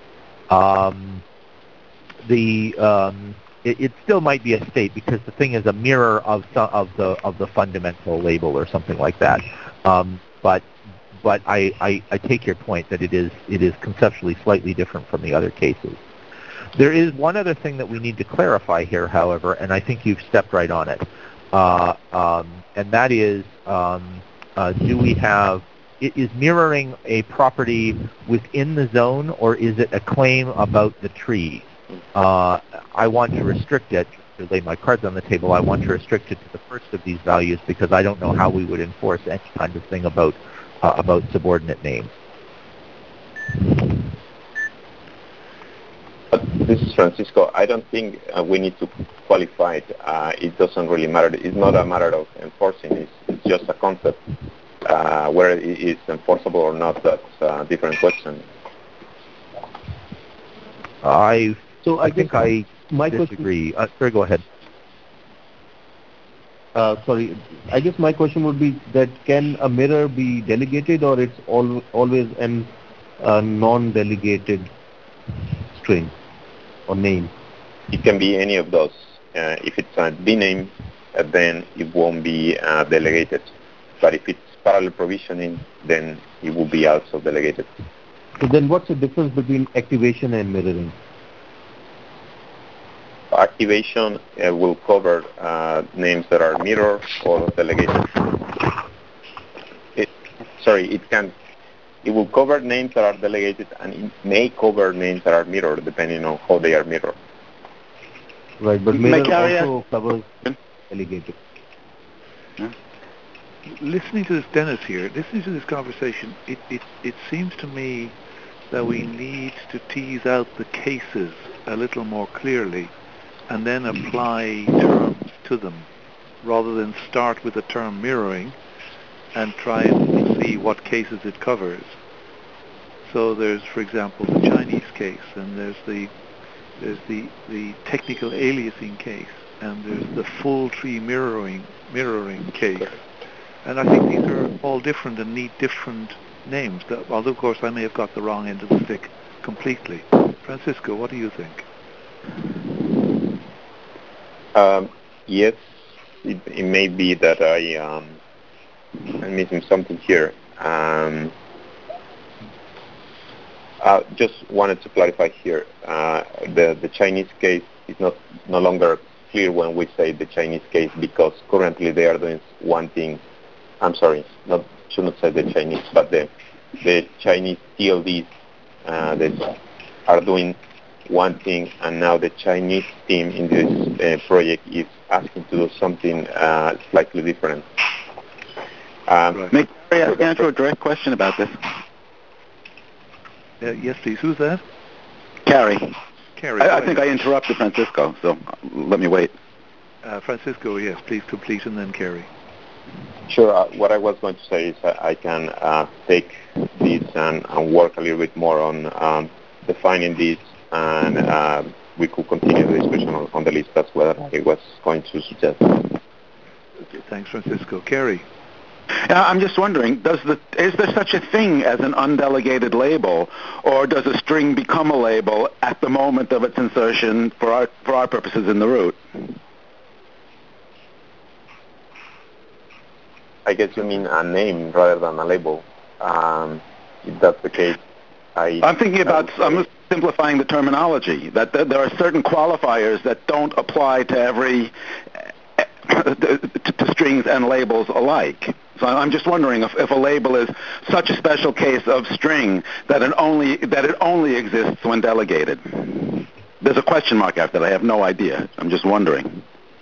Um, the um, it, it still might be a state because the thing is a mirror of some, of the of the fundamental label or something like that. Um, but but I, I, I take your point that it is it is conceptually slightly different from the other cases. There is one other thing that we need to clarify here, however, and I think you've stepped right on it, uh, um, and that is um, uh, do we have Is mirroring a property within the zone, or is it a claim about the tree? Uh, I want to restrict it, to lay my cards on the table, I want to restrict it to the first of these values because I don't know how we would enforce any kind of thing about uh, about subordinate names. This is Francisco. I don't think uh, we need to qualify it. Uh, it doesn't really matter. It's not a matter of enforcing. It's, it's just a concept. Uh, whether it is enforceable or not, that's a different question. I so I, I think I my disagree. Uh, sorry, go ahead. Uh, sorry, I guess my question would be that can a mirror be delegated, or it's al- always an uh, non-delegated string or name? It can be any of those. Uh, if it's a D name, uh, then it won't be uh, delegated. But if it's parallel provisioning, then it will be also delegated. So then what's the difference between activation and mirroring? Activation uh, will cover uh, names that are mirror or delegated. It, sorry, it can. It will cover names that are delegated, and it may cover names that are mirrored, depending on how they are mirrored. Right, but mirror also covers delegated. Yeah. Listening to this, Dennis here, listening to this conversation, it, it, it seems to me that we need to tease out the cases a little more clearly and then apply terms to them rather than start with the term mirroring and try and see what cases it covers. So there's, for example, the Chinese case, and there's the there's the, the technical aliasing case, and there's the full tree mirroring mirroring case. And I think these are all different and need different names, although, of course, I may have got the wrong end of the stick completely. Francisco, what do you think? Um, yes, it, it may be that I, um, I'm missing something here. Um, uh, just wanted to clarify here. Uh, the, the Chinese case is not no longer clear when we say the Chinese case because currently they are doing one thing. I'm sorry, not should not say the Chinese, but the the Chinese T L Ds uh, that are doing one thing, and now the Chinese team in this uh, project is asking to do something uh, slightly different. Um, right. May I ask Andrew a direct question about this? Uh, yes, please. Who's that? Carrie. Carrie. I, I think I interrupted Francisco, so let me wait. Uh, Francisco, yes, please complete, and then Carrie. Sure. Uh, what I was going to say is I, I can uh, take this and, and work a little bit more on um, defining this, and uh, we could continue the discussion on, on the list. That's what I was going to suggest. Okay, thanks, Francisco. Carrie? Yeah, I'm just wondering, does the, is there such a thing as an undelegated label, or does a string become a label at the moment of its insertion for our, for our purposes in the root? I guess you mean a name rather than a label. Um, if that's the case, I... I'm thinking about, I'm simplifying the terminology, that there are certain qualifiers that don't apply to every, to, to strings and labels alike. So I'm just wondering if, if a label is such a special case of string that it only, that it only exists when delegated. There's a question mark after that. I have no idea. I'm just wondering.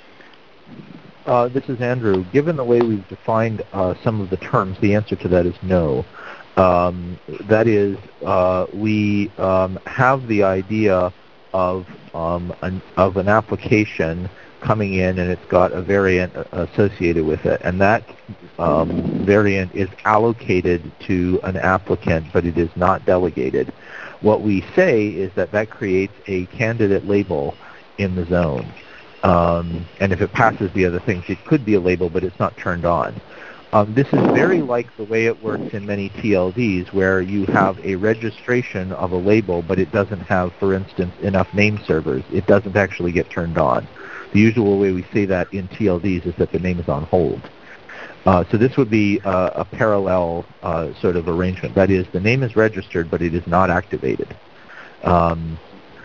Uh, this is Andrew. Given the way we've defined uh, some of the terms, the answer to that is no. Um, that is, uh, we um, have the idea of um, an, of an application coming in, and it's got a variant associated with it, and that um, variant is allocated to an applicant, but it is not delegated. What we say is that that creates a candidate label in the zone. Um, and if it passes the other things, it could be a label, but it's not turned on. Um, this is very like the way it works in many T L Ds, where you have a registration of a label, but it doesn't have, for instance, enough name servers. It doesn't actually get turned on. The usual way we say that in T L Ds is that the name is on hold. Uh, so this would be uh, a parallel uh, sort of arrangement. That is, the name is registered, but it is not activated. Um,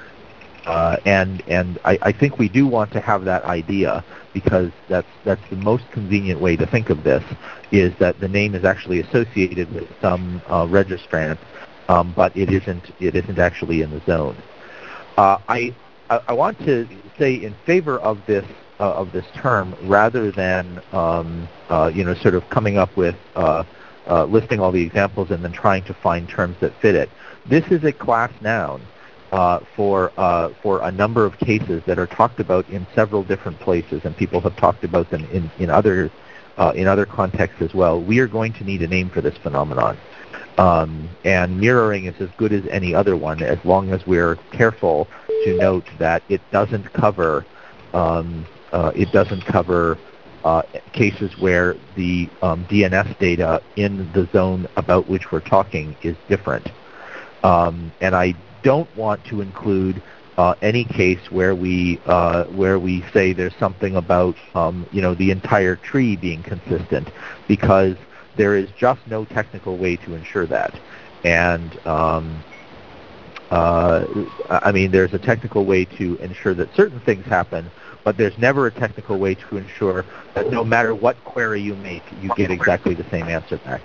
Uh, and and I, I think we do want to have that idea, because that's that's the most convenient way to think of this, is that the name is actually associated with some uh, registrant, um, but it isn't it isn't actually in the zone. Uh, I, I I want to say in favor of this uh, of this term, rather than um, uh, you know sort of coming up with uh, uh, listing all the examples and then trying to find terms that fit it. This is a class noun. Uh, for uh, for a number of cases that are talked about in several different places, and people have talked about them in in other uh, in other contexts as well. We are going to need a name for this phenomenon, um, and mirroring is as good as any other one, as long as we're careful to note that it doesn't cover um, uh, it doesn't cover uh, cases where the um, D N S data in the zone about which we're talking is different, um, and I don't want to include uh, any case where we uh, where we say there's something about um, you know the entire tree being consistent, because there is just no technical way to ensure that. And um, uh, I mean, there's a technical way to ensure that certain things happen, but there's never a technical way to ensure that no matter what query you make, you get exactly the same answer back.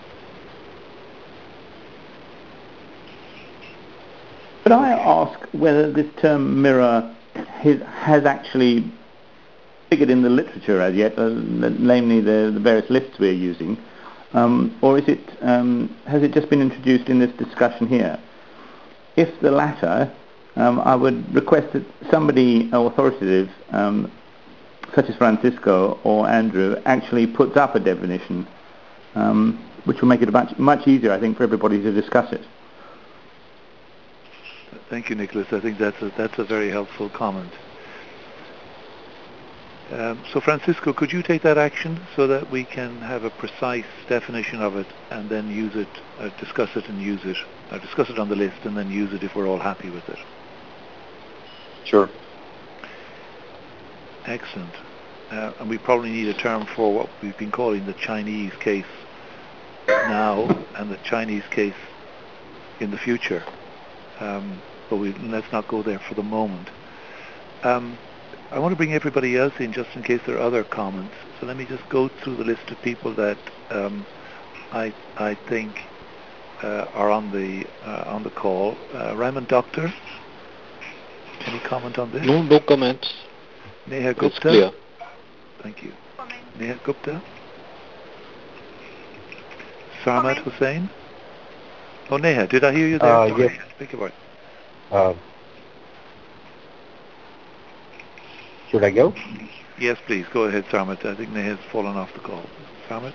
Could I ask whether this term mirror has actually figured in the literature as yet, uh, namely the, the various lists we're using, um, or is it um, has it just been introduced in this discussion here? If the latter, um, I would request that somebody authoritative, um, such as Francisco or Andrew, actually puts up a definition, um, which will make it much, much easier, I think, for everybody to discuss it. Thank you, Nicholas. I think that's a, that's a very helpful comment. Um, so, Francisco, could you take that action so that we can have a precise definition of it and then use it, uh, discuss it and use it, or discuss it on the list and then use it if we're all happy with it? Sure. Excellent. Uh, and we probably need a term for what we've been calling the Chinese case now and the Chinese case in the future. Um, but we, let's not go there for the moment. Um, I want to bring everybody else in just in case there are other comments. So let me just go through the list of people that um, I I think uh, are on the uh, on the call. Uh, Raymond Doctor, any comment on this? No, no comments. Neha Gupta. It's clear. Thank you. Comment. Neha Gupta. Sarmat Hussain. Oh, Neha, did I hear you there? Uh, Sorry, yes. Speak about it. Uh, should I go? Yes, please. Go ahead, Sarmat. I think Neha's fallen off the call. Sarmat?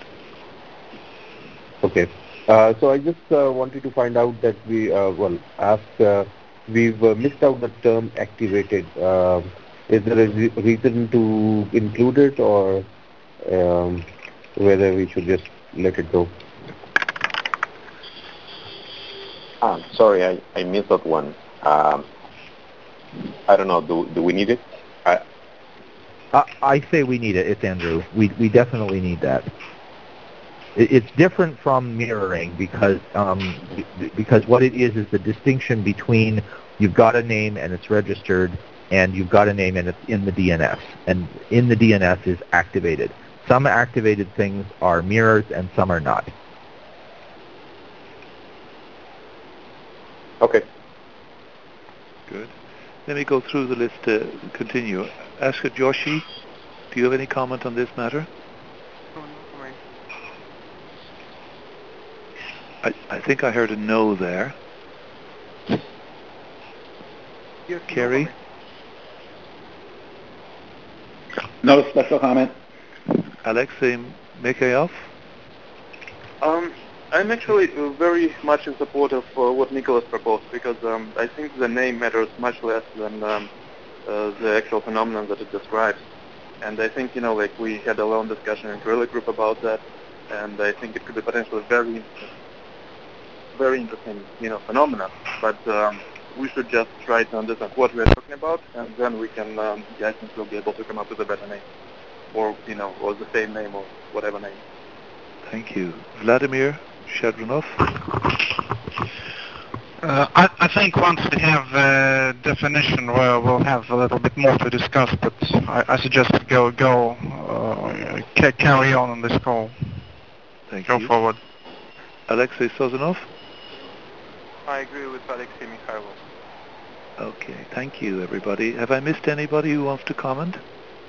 Okay. Uh, so I just uh, wanted to find out that we, uh, well, ask, uh, we've uh, missed out the term activated. Uh, is there a re- reason to include it, or um, whether we should just let it go. Ah, sorry, I, I missed that one. Um, I don't know. Do do we need it? I, I, I say we need it. It's Andrew. We we definitely need that. It, it's different from mirroring because um, because what it is is the distinction between you've got a name and it's registered, and you've got a name and it's in the D N S, and in the D N S is activated. Some activated things are mirrors and some are not. Okay. Good. Let me go through the list to continue. Aska Joshi, do you have any comment on this matter? No, no comment. I, I think I heard a no there. Yes, Kerry? No special comment. Alexei Mikhailov? Um, I'm actually uh, very much in support of uh, what Nicholas proposed because um, I think the name matters much less than um, uh, the actual phenomenon that it describes. And I think, you know, like we had a long discussion in Gorilla Group about that, and I think it could be potentially very, very interesting, you know, phenomenon. But um, we should just try to understand what we are talking about, and then we can, um, yeah, I think we'll be able to come up with a better name, or you know, or the same name, or whatever name. Thank you. Vladimir Shadranov? Uh, I, I think once we have a definition, we'll, we'll have a little bit more to discuss, but I, I suggest we go, go uh, ca- carry on on this call. Thank go you. forward. Alexei Sozanov? I agree with Alexei Mikhailov. Okay, thank you, everybody. Have I missed anybody who wants to comment?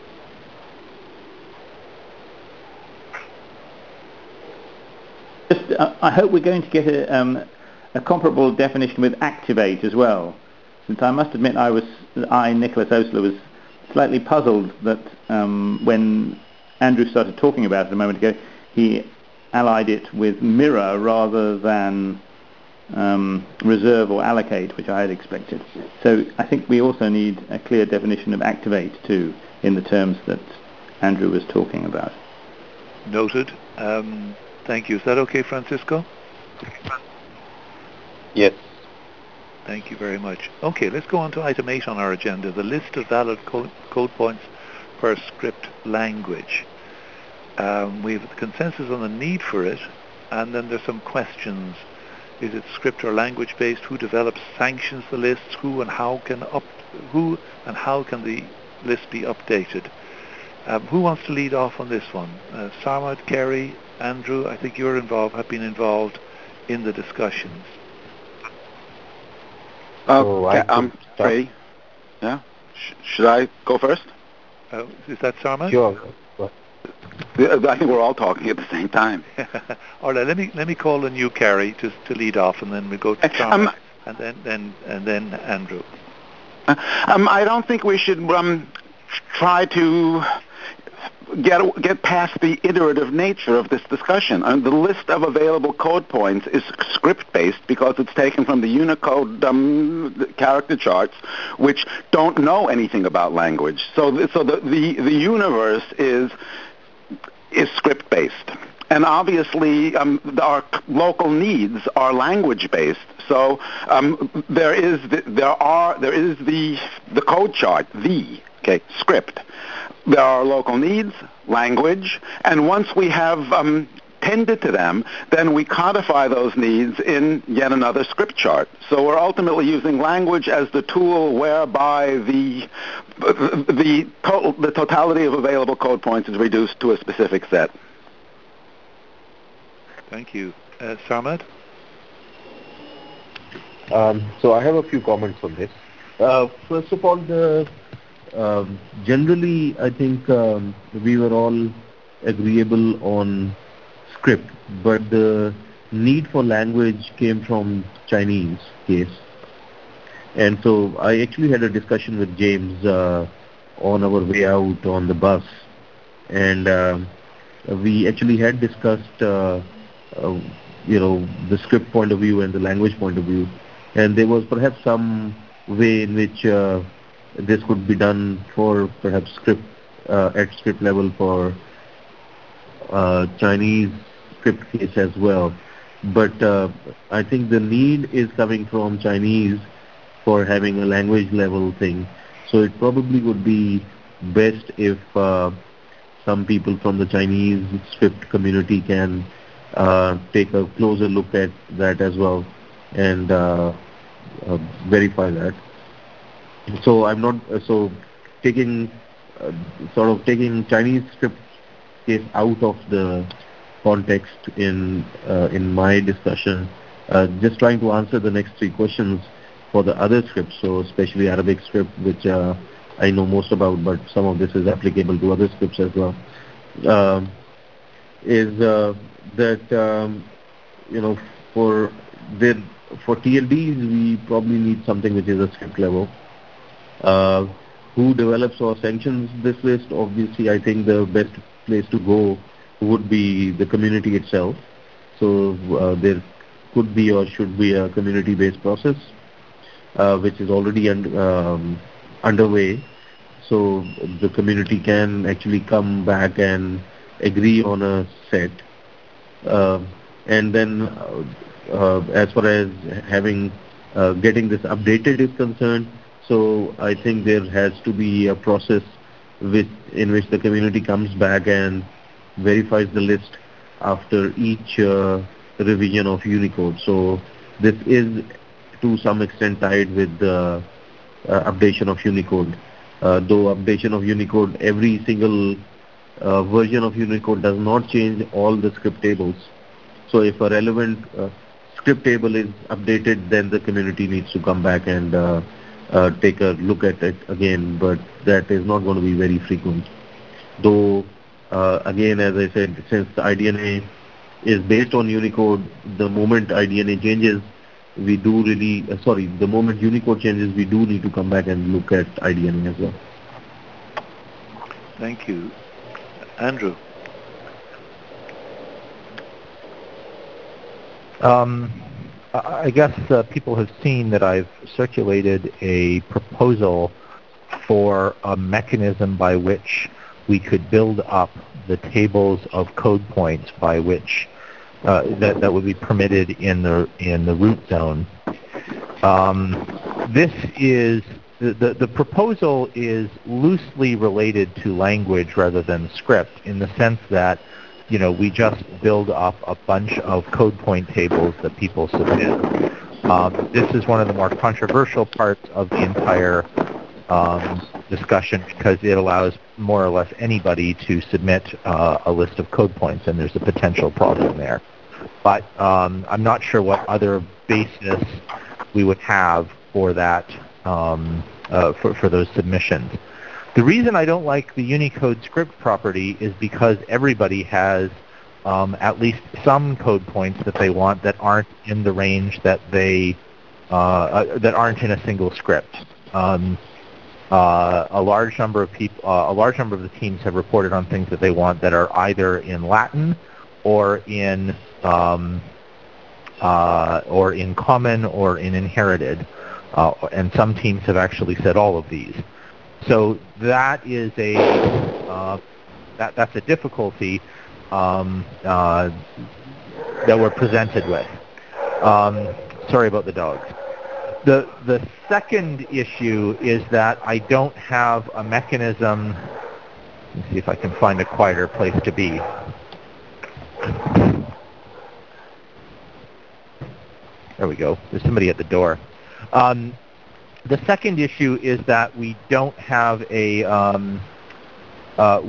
Just, uh, I hope we're going to get a, um, a comparable definition with activate as well. Since I must admit I was, I, Nicholas Osler, was slightly puzzled that um, when Andrew started talking about it a moment ago, he allied it with mirror rather than um, reserve or allocate, which I had expected. So I think we also need a clear definition of activate too, in the terms that Andrew was talking about. Noted. Um, thank you. Is that okay, Francisco? Yes. Thank you very much. Okay, let's go on to item eight on our agenda, the list of valid code, code points per script language. Um, we have consensus on the need for it, and then there's some questions. Is it script or language based? Who develops, sanctions the lists? Who and how can up? Who and how can the list be updated? Um, who wants to lead off on this one? Uh, Sarmad, Kerry, Andrew. I think you're involved. Have been involved in the discussions. Okay, I'm free. Yeah. Sh- should I go first? Uh, is that Sarmad? Sure. I think we're all talking at the same time. All right. Let me let me call on you, Kerry, to to lead off, and then we go to Sarmad, um, and then then and then Andrew. Uh, um, I don't think we should um, try to get get past the iterative nature of this discussion. Um, the list of available code points is script-based because it's taken from the Unicode um, character charts, which don't know anything about language. So, th- so the, the the universe is is script-based. And obviously, um, our local needs are language-based. So um, there is the, there are there is the the code chart, the okay script. There are local needs, language, and once we have um, tended to them, then we codify those needs in yet another script chart. So we're ultimately using language as the tool whereby the the total the totality of available code points is reduced to a specific set. Thank you. Uh, Sarmad? Um, so I have a few comments on this. Uh, first of all, the, um, generally I think um, we were all agreeable on script, but the need for language came from Chinese case. And so I actually had a discussion with James uh, on our way out on the bus, and uh, we actually had discussed uh, Uh, you know, the script point of view and the language point of view, and there was perhaps some way in which uh, this could be done for perhaps script uh, at script level for uh, Chinese script case as well. But uh, I think the need is coming from Chinese for having a language level thing. So it probably would be best if uh, some people from the Chinese script community can uh, take a closer look at that as well and uh, uh, verify that. So I'm not uh, so taking uh, sort of taking Chinese script case out of the context in uh, in my discussion. Uh, just trying to answer the next three questions for the other scripts, so especially Arabic script, which uh, I know most about, but some of this is applicable to other scripts as well. Uh, is uh, that um, you know for the for T L Ds we probably need something which is a script level. Uh, who develops or sanctions this list? Obviously, I think the best place to go would be the community itself. So uh, there could be or should be a community-based process, uh, which is already un- um, underway. So the community can actually come back and agree on a set. Uh, and then uh, uh, as far as having uh, getting this updated is concerned, so I think there has to be a process with, in which the community comes back and verifies the list after each uh, revision of Unicode. So this is to some extent tied with the uh, updation of Unicode. Uh, though updation of Unicode, every single uh, version of Unicode does not change all the script tables. So if a relevant uh, script table is updated, then the community needs to come back and uh, uh, take a look at it again, but that is not going to be very frequent. Though, uh, again, as I said, since I D N A is based on Unicode, the moment I D N A changes, we do really, uh, sorry, the moment Unicode changes, we do need to come back and look at I D N A as well. Thank you. Andrew? Um, I guess uh, people have seen that I've circulated a proposal for a mechanism by which we could build up the tables of code points by which uh, that, that would be permitted in the in the root zone. Um, this is the, the the proposal is loosely related to language rather than script, in the sense that, you know, we just build up a bunch of code point tables that people submit. Um, this is one of the more controversial parts of the entire um, discussion, because it allows more or less anybody to submit uh, a list of code points, and there's a potential problem there. But um, I'm not sure what other basis we would have for that, um, uh, for, for those submissions. The reason I don't like the Unicode script property is because everybody has um, at least some code points that they want that aren't in the range that they uh, uh, that aren't in a single script. Um, uh, a large number of people, uh, a large number of the teams have reported on things that they want that are either in Latin or in um, uh, or in common or in inherited, uh, and some teams have actually said all of these. So that is a uh, that that's a difficulty um, uh, that we're presented with. Um, sorry about the dogs. The the second issue is that I don't have a mechanism. Let's see if I can find a quieter place to be. There we go. There's somebody at the door. Um, The second issue is that we don't have a um, uh,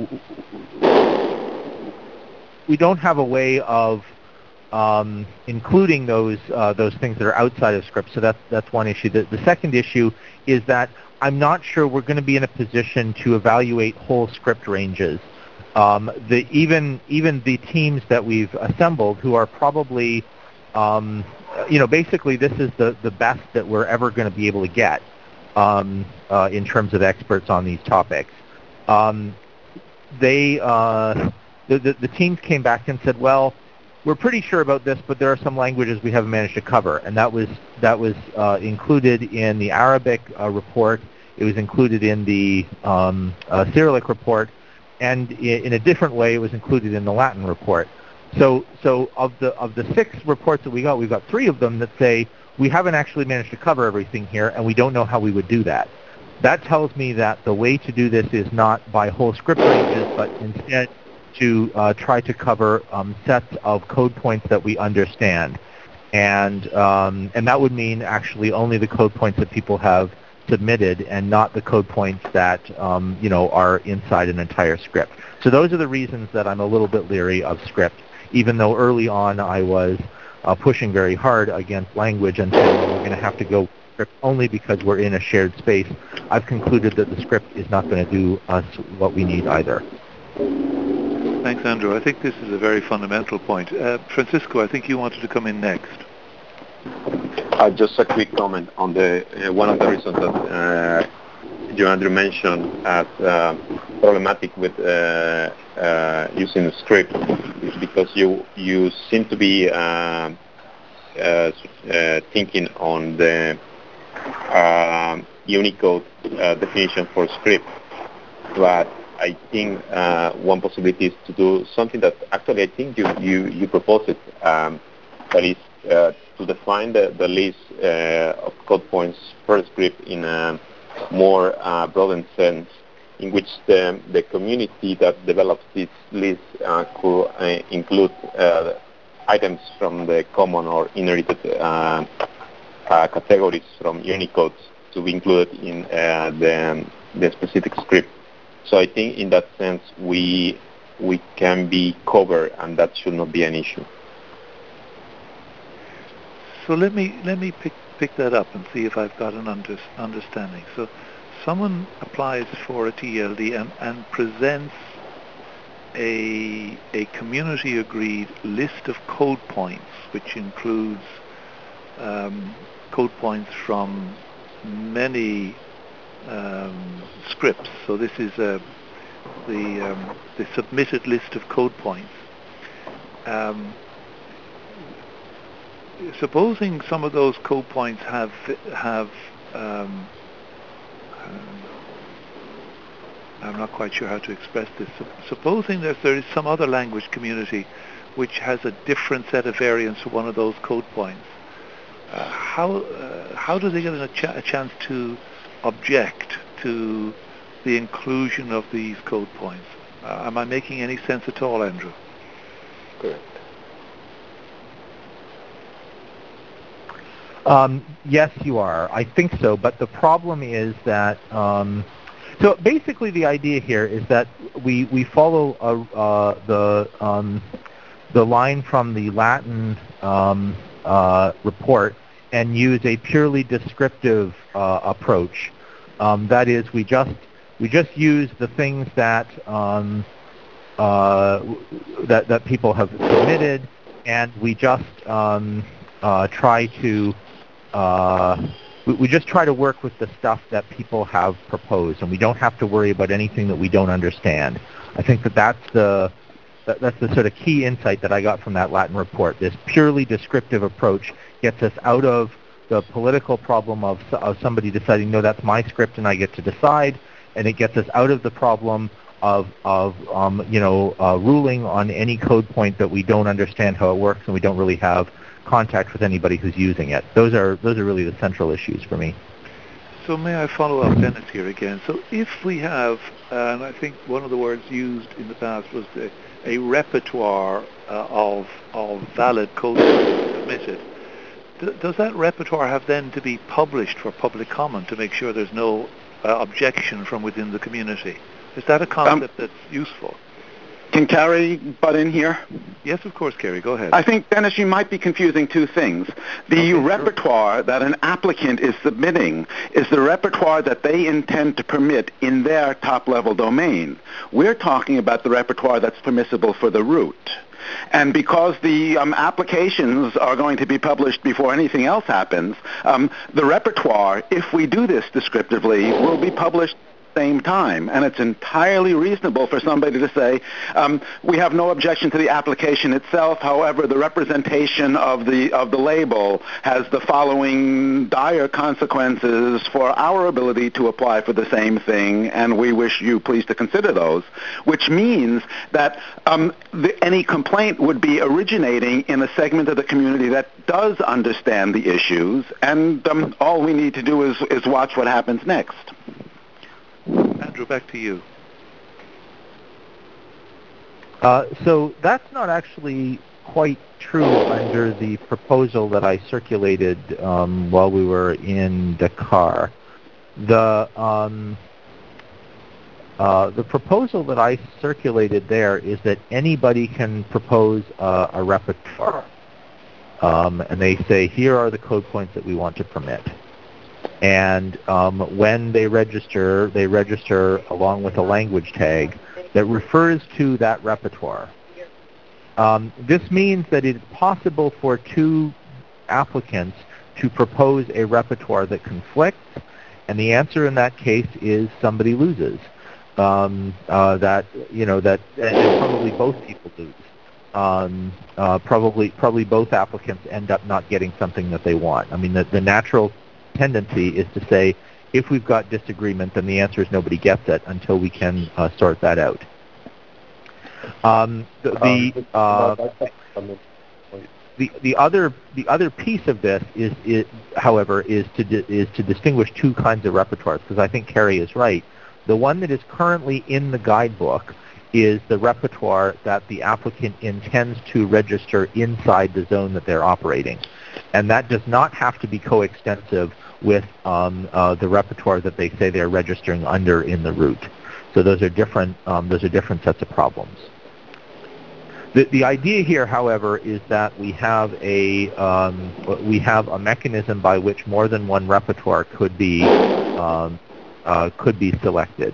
we don't have a way of um, including those uh, those things that are outside of script. So that's that's one issue. The, the second issue is that I'm not sure we're going to be in a position to evaluate whole script ranges. Um, the even even the teams that we've assembled, who are probably um, you know, basically this is the, the best that we're ever going to be able to get um, uh, in terms of experts on these topics. Um, they, uh, the, the, the teams came back and said, well, we're pretty sure about this, but there are some languages we haven't managed to cover. And that was, that was uh, included in the Arabic uh, report. It was included in the um, uh, Cyrillic report. and in a different way, it was included in the Latin report. So, so of the of the six reports that we got, we've got three of them that say we haven't actually managed to cover everything here, and we don't know how we would do that. That tells me that the way to do this is not by whole script ranges, but instead to uh, try to cover um, sets of code points that we understand, and um, and that would mean actually only the code points that people have submitted, and not the code points that um, you know are inside an entire script. So those are the reasons that I'm a little bit leery of script, even though early on I was uh, pushing very hard against language and saying we're going to have to go script only because we're in a shared space. I've concluded that the script is not going to do us what we need either. Thanks, Andrew. I think this is a very fundamental point. Uh, Francisco, I think you wanted to come in next. Uh, just a quick comment on the uh, one of the reasons that uh, you, Andrew, mentioned as uh, problematic with uh, uh, using the script is because you you seem to be uh, uh, uh, thinking on the uh, Unicode uh, definition for script, but I think uh, one possibility is to do something that actually I think you you, you proposed it, um, that is uh, to define the, the list uh, of code points per script in a more uh, broadened sense, in which the, the community that develops this list uh, could uh, include uh, items from the common or inherited uh, uh, categories from Unicode to be included in uh, the, the specific script. So I think in that sense we we can be covered, and that should not be an issue. So let me let me pick pick that up and see if I've got an under, understanding. So someone applies for a T L D and, and presents a a community agreed list of code points, which includes um, code points from many um, scripts. So this is uh, the um, the submitted list of code points. Um, Supposing some of those code points have have um, um, I'm not quite sure how to express this. Supposing that there is some other language community which has a different set of variants for one of those code points, uh, how uh, how do they get a, ch- a chance to object to the inclusion of these code points? Uh, am I making any sense at all, Andrew? Correct. Um, yes, you are. I think so. But the problem is that, um, so basically the idea here is that we, we follow uh, uh, the, um, the line from the Latin um, uh, report and use a purely descriptive uh, approach. Um, that is, we just, we just use the things that, um, uh, that, that people have submitted, and we just um, uh, try to Uh, we, we just try to work with the stuff that people have proposed, and we don't have to worry about anything that we don't understand. I think that that's the that, that's the sort of key insight that I got from that Latin report. This purely descriptive approach gets us out of the political problem of, of somebody deciding, no, that's my script and I get to decide, and it gets us out of the problem of of um, you know uh, ruling on any code point that we don't understand how it works and we don't really have contact with anybody who's using it. Those are those are really the central issues for me. So may I follow up, Dennis, here again? So if we have, uh, and I think one of the words used in the past was the, a repertoire uh, of of valid code submitted, D- does that repertoire have then to be published for public comment to make sure there's no uh, objection from within the community? Is that a concept um, that's useful? Can Carrie butt in here? Yes, of course, Carrie. Go ahead. I think, Dennis, you might be confusing two things. The okay, repertoire sure. that an applicant is submitting is the repertoire that they intend to permit in their top-level domain. We're talking about the repertoire that's permissible for the root. And because the um, applications are going to be published before anything else happens, um, the repertoire, if we do this descriptively, will be published same time. And it's entirely reasonable for somebody to say, um, we have no objection to the application itself. However, the representation of the of the label has the following dire consequences for our ability to apply for the same thing, and we wish you please to consider those, which means that um, the, any complaint would be originating in a segment of the community that does understand the issues, and um, all we need to do is, is watch what happens next. Andrew, back to you. Uh, so that's not actually quite true under the proposal that I circulated um, while we were in Dakar. The um, uh, the proposal that I circulated there is that anybody can propose uh, a repertoire, um, and they say, here are the code points that we want to permit. And um, when they register, they register along with a language tag that refers to that repertoire. Um, this means that it is possible for two applicants to propose a repertoire that conflicts, and the answer in that case is somebody loses. Um, uh, that you know that, and probably both people lose. Um, uh, probably, probably both applicants end up not getting something that they want. I mean, the, the natural tendency is to say, if we've got disagreement, then the answer is nobody gets it until we can uh, sort that out. Um, the the, uh, the the other the other piece of this is, is however, is to di- is to distinguish two kinds of repertoires, because I think Carrie is right. The one that is currently in the guidebook is the repertoire that the applicant intends to register inside the zone that they're operating. And that does not have to be coextensive with um, uh, the repertoire that they say they're registering under in the route. So those are different. Um, those are different sets of problems. The, the idea here, however, is that we have a um, we have a mechanism by which more than one repertoire could be um, uh, could be selected.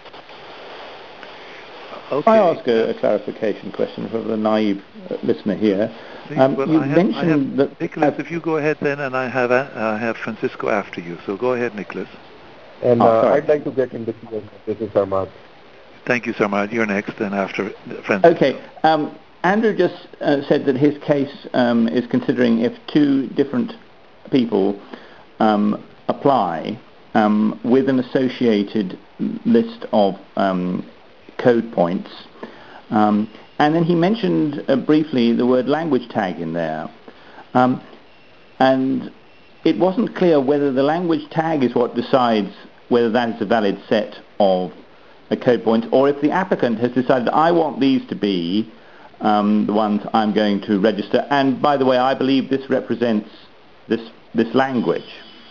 Okay. I ask a, a clarification question for the naive uh, listener here. Um, well, you I have, mentioned I have, that Nicholas, if you go ahead then, and I have uh, I have Francisco after you. So go ahead, Nicholas. And oh, uh, I'd like to get into Q and A. This is Sarmad. Thank you, Sarmad. You're next, and after Francisco. Okay. Um, Andrew just uh, said that his case um, is considering if two different people um, apply um, with an associated list of um, code points. Um, and then he mentioned uh, briefly the word language tag in there. Um, and it wasn't clear whether the language tag is what decides whether that is a valid set of uh, code points, or if the applicant has decided, I want these to be um, the ones I'm going to register. And by the way, I believe this represents this, this language.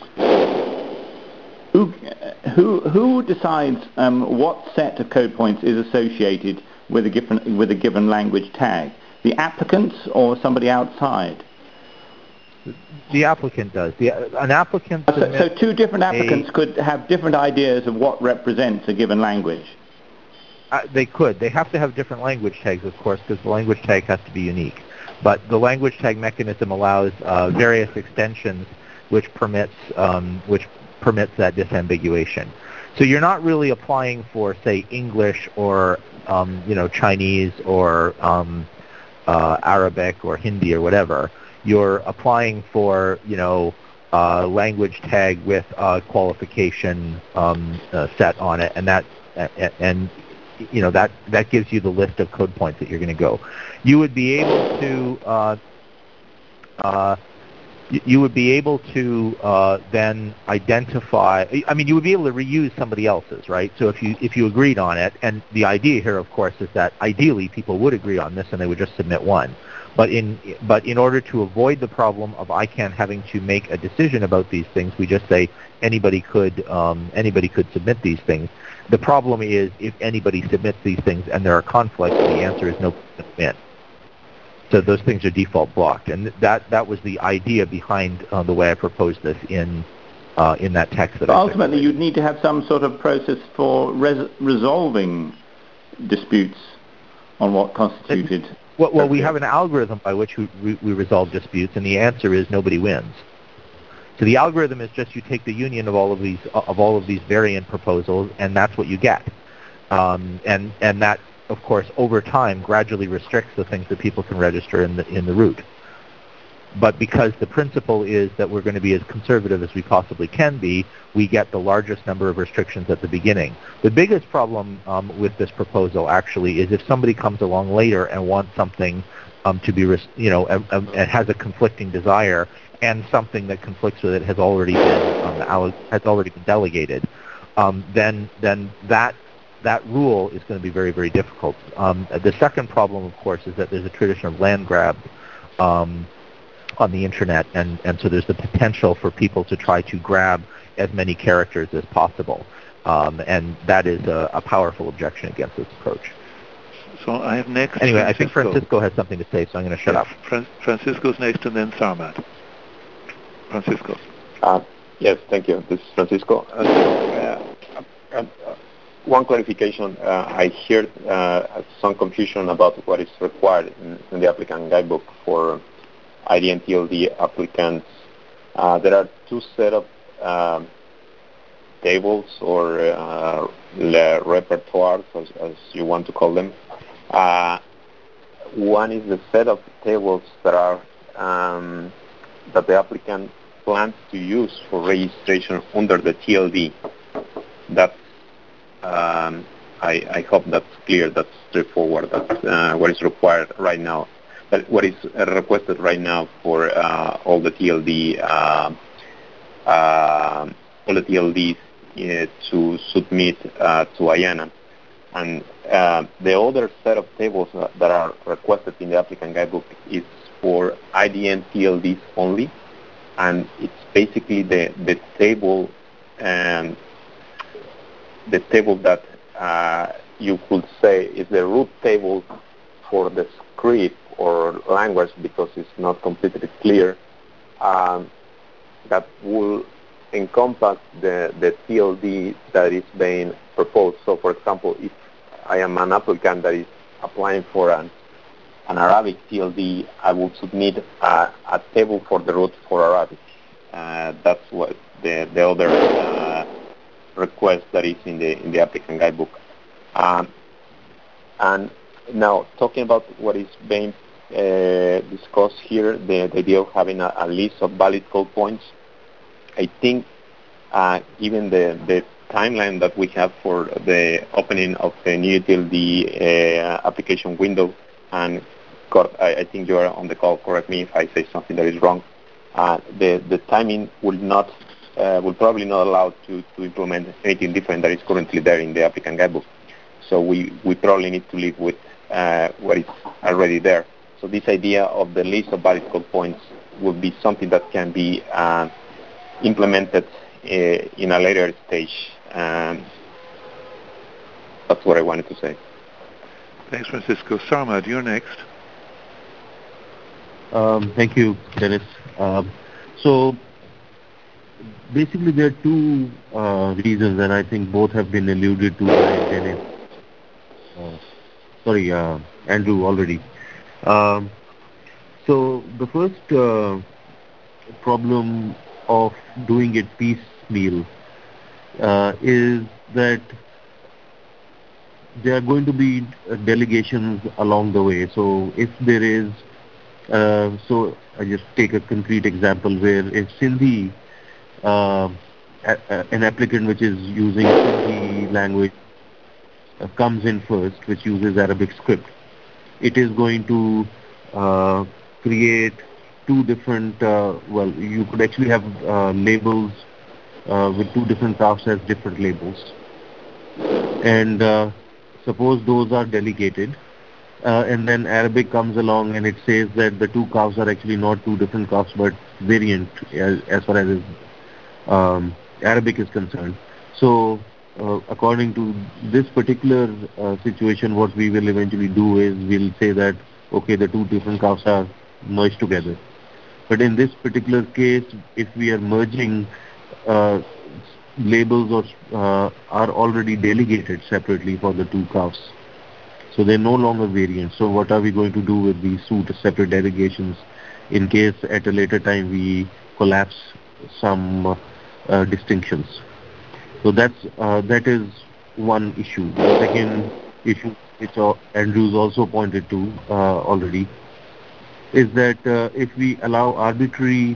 Who, who, who decides um, what set of code points is associated with a given with a given language tag? The applicants or somebody outside? The applicant does. The, an applicant. So, so two different applicants a, could have different ideas of what represents a given language. Uh, they could. They have to have different language tags, of course, because the language tag has to be unique. But the language tag mechanism allows uh, various extensions, which permits um, which. permits that disambiguation. So you're not really applying for, say, English or, um, you know, Chinese or um, uh, Arabic or Hindi or whatever. You're applying for, you know, uh, language tag with a qualification um, uh, set on it, and that, and, and you know, that that gives you the list of code points that you're going to go. You would be able to. Uh, uh, You would be able to uh, then identify. I mean, you would be able to reuse somebody else's, right? So if you if you agreed on it, and the idea here, of course, is that ideally people would agree on this and they would just submit one. But in but in order to avoid the problem of I C A N having to make a decision about these things, we just say anybody could um, anybody could submit these things. The problem is if anybody submits these things and there are conflicts, the answer is no submit. So those things are default blocked, and that that was the idea behind uh, the way I proposed this in uh, in that text. That but I ultimately, you'd need to have some sort of process for res- resolving disputes on what constituted. It, well, well, we have an algorithm by which we, we, we resolve disputes, and the answer is nobody wins. So the algorithm is just you take the union of all of these of all of these variant proposals, and that's what you get. Um, and and that, of course, over time gradually restricts the things that people can register in the in the root. But because the principle is that we're going to be as conservative as we possibly can be, we get the largest number of restrictions at the beginning. The biggest problem um, with this proposal actually is if somebody comes along later and wants something um, to be, you know, and, and has a conflicting desire, and something that conflicts with it has already been um, has already been delegated, um, then then that that rule is going to be very, very difficult. Um, the second problem, of course, is that there's a tradition of land grabs um, on the internet, and, and so there's the potential for people to try to grab as many characters as possible, um, and that is a, a powerful objection against this approach. So I have next. Anyway, Francisco. I think Francisco has something to say, so I'm going to shut yeah, up. Fran- Francisco's next, and then Sarmat. Francisco. Uh, yes, thank you. This is Francisco. Uh, uh, uh, one clarification. Uh, I heard uh, some confusion about what is required in, in the applicant guidebook for I D and T L D applicants. Uh, there are two set of um, tables or uh, repertoires, as, as you want to call them. Uh, one is the set of tables that are um, that the applicant plans to use for registration under the T L D. That's um, I, I hope that's clear. That's straightforward. That's uh, what is required right now. But what is requested right now for uh, all the T L D, uh, uh, all the T L Ds uh, to submit uh, to IANA, and uh, the other set of tables uh, that are requested in the applicant guidebook is for I D and T L Ds only, and it's basically the the table um, the table that uh, you could say is the root table for the script or language, because it's not completely clear, um, that will encompass the, the T L D that is being proposed. So, for example, if I am an applicant that is applying for an, an Arabic T L D, I will submit a, a table for the root for Arabic. Uh, that's what the, the other uh, request that is in the in the applicant guidebook. Um, and now, talking about what is being uh, discussed here, the, the idea of having a, a list of valid call points, I think uh, given the, the timeline that we have for the opening of the new T L D uh, application window, and Kurt, I, I think you are on the call, correct me if I say something that is wrong, uh, the, the timing will not, uh, will probably not allow to, to implement anything different that is currently there in the applicant guidebook. So we, we probably need to live with uh, what is already there. So this idea of the list of valid call points will be something that can be uh, implemented uh, in a later stage. Um, that's what I wanted to say. Thanks, Francisco. Sarmad, you're next. Um, thank you, Dennis. Um, so basically there are two uh, reasons, and I think both have been alluded to by Dennis. Uh, sorry, uh, Andrew already. Um, so the first uh, problem of doing it piecemeal uh, is that there are going to be uh, delegations along the way. So if there is, uh, so I just take a concrete example where if Sindhi, uh, a, a, an applicant which is using Sindhi language uh, comes in first, which uses Arabic script, it is going to uh, create two different, uh, well, you could actually have uh, labels uh, with two different calves as different labels. And uh, suppose those are delegated, uh, and then Arabic comes along and it says that the two calves are actually not two different calves but variant as, as far as um, Arabic is concerned. So uh, according to this particular uh, situation, what we will eventually do is we'll say that, okay, the two different calves are merged together. But in this particular case, if we are merging uh, labels or uh, are already delegated separately for the two calves, so they're no longer variants. So what are we going to do with these two separate delegations in case at a later time we collapse some uh, distinctions. So that's uh, that is one issue. The second issue, which uh, Andrews also pointed to uh, already, is that uh, if we allow arbitrary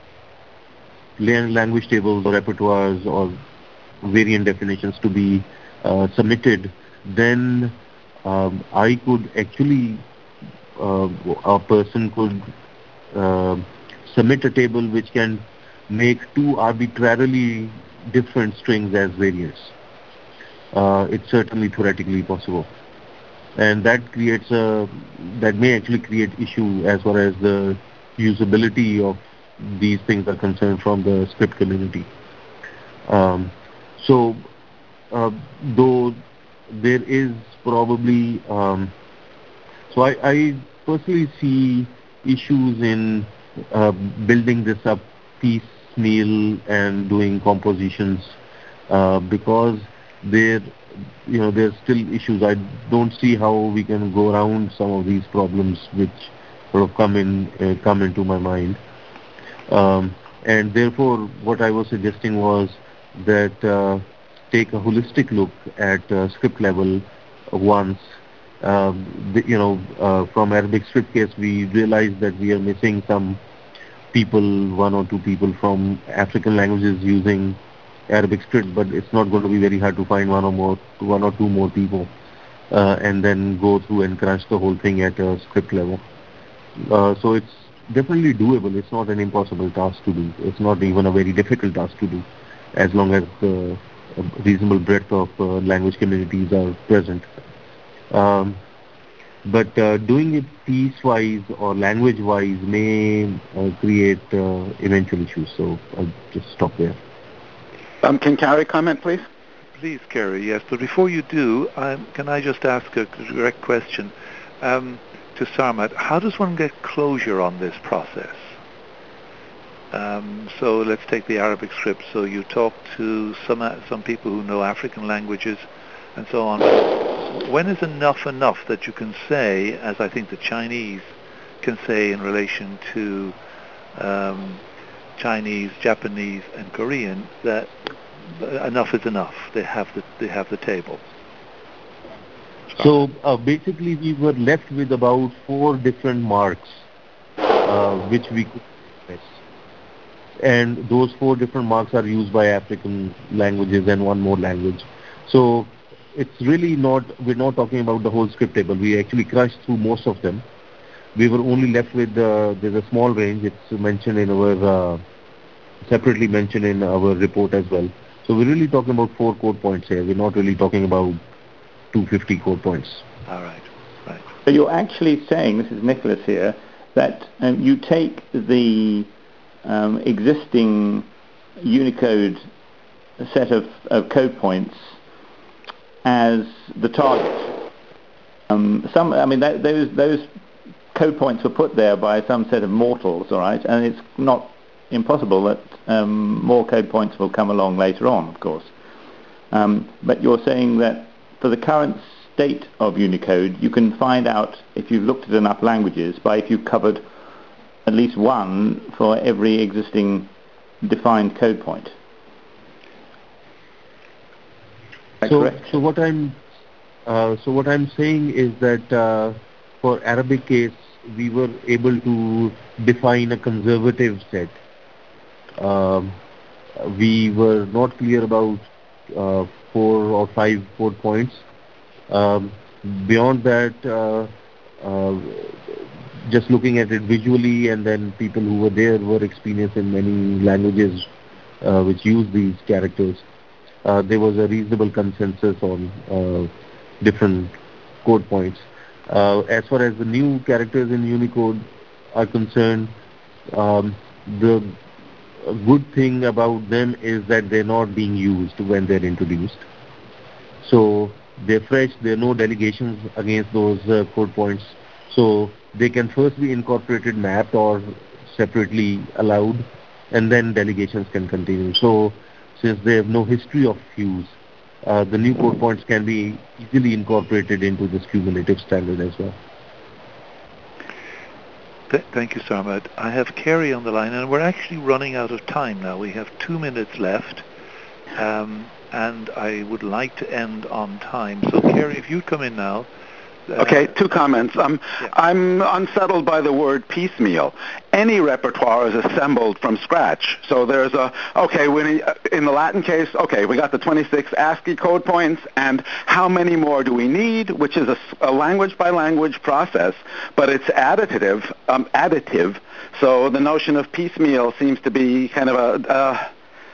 language tables or repertoires or variant definitions to be uh, submitted, then um, I could actually, uh, a person could uh, submit a table which can make two arbitrarily different strings as variants. Uh, it's certainly theoretically possible. And that creates a, that may actually create issue as far as the usability of these things are concerned from the script community. Um, so, uh, though there is probably, um, so I, I personally see issues in uh, building this up piecemeal and doing compositions uh, because there, you know, there's still issues. I don't see how we can go around some of these problems which sort of come in, uh, come into my mind. Um, and therefore, what I was suggesting was that uh, take a holistic look at uh, script level once. Um, the, you know, uh, from Arabic script case, we realized that we are missing some people, one or two people from African languages using Arabic script, but it's not going to be very hard to find one or more, one or two more people, uh, and then go through and crunch the whole thing at a script level. Uh, so it's definitely doable. It's not an impossible task to do. It's not even a very difficult task to do, as long as the uh, reasonable breadth of uh, language communities are present. Um, but uh, doing it piece-wise or language-wise may uh, create uh, eventual issues. So I'll just stop there. Um, can Carrie comment, please? Please, Carrie, yes. But before you do, um, can I just ask a direct question um, to Sarmat? How does one get closure on this process? Um, so let's take the Arabic script. So you talk to some uh, some people who know African languages and so on. When is enough enough that you can say, as I think the Chinese can say in relation to um, Chinese, Japanese, and Korean, that enough is enough. They have the they have the table. So uh, basically, we were left with about four different marks, uh, which we could miss. And those four different marks are used by African languages and one more language. So it's really not, we're not talking about the whole script table. We actually crushed through most of them. We were only left with, uh, there's a small range. It's mentioned in our, uh, separately mentioned in our report as well. So we're really talking about four code points here. We're not really talking about two hundred fifty code points. All right, right. So you're actually saying, this is Nicholas here, that um, you take the um, existing Unicode set of, of code points as the target. Um, some, I mean, that, those those code points were put there by some set of mortals, all right, and it's not impossible that um, more code points will come along later on, of course. Um, but you're saying that for the current state of Unicode, you can find out if you've looked at enough languages by if you've covered at least one for every existing defined code point. So, correct? so what I'm uh, so what I'm saying is that uh, for Arabic case, we were able to define a conservative set. Um, we were not clear about uh, four or five code points. Um, beyond that, uh, uh, just looking at it visually, and then people who were there were experienced in many languages uh, which use these characters. Uh, there was a reasonable consensus on uh, different code points. Uh, as far as the new characters in Unicode are concerned, um, the good thing about them is that they're not being used when they're introduced. So they're fresh, there are no delegations against those uh, code points. So they can first be incorporated, mapped, or separately allowed, and then delegations can continue. So since they have no history of use, uh, the new code points can be easily incorporated into this cumulative standard as well. Th- thank you, Sarmad. I have Kerry on the line, and we're actually running out of time now. We have two minutes left, um, and I would like to end on time. So, Kerry, if you'd come in now. Uh, okay, two comments. Um, yeah. I'm unsettled by the word piecemeal. Any repertoire is assembled from scratch. So there's a, okay, when, in the Latin case, okay, we got the twenty-six ASCII code points, and how many more do we need, which is a, a language-by-language process, but it's additive, um, additive. So the notion of piecemeal seems to be kind of a... Uh,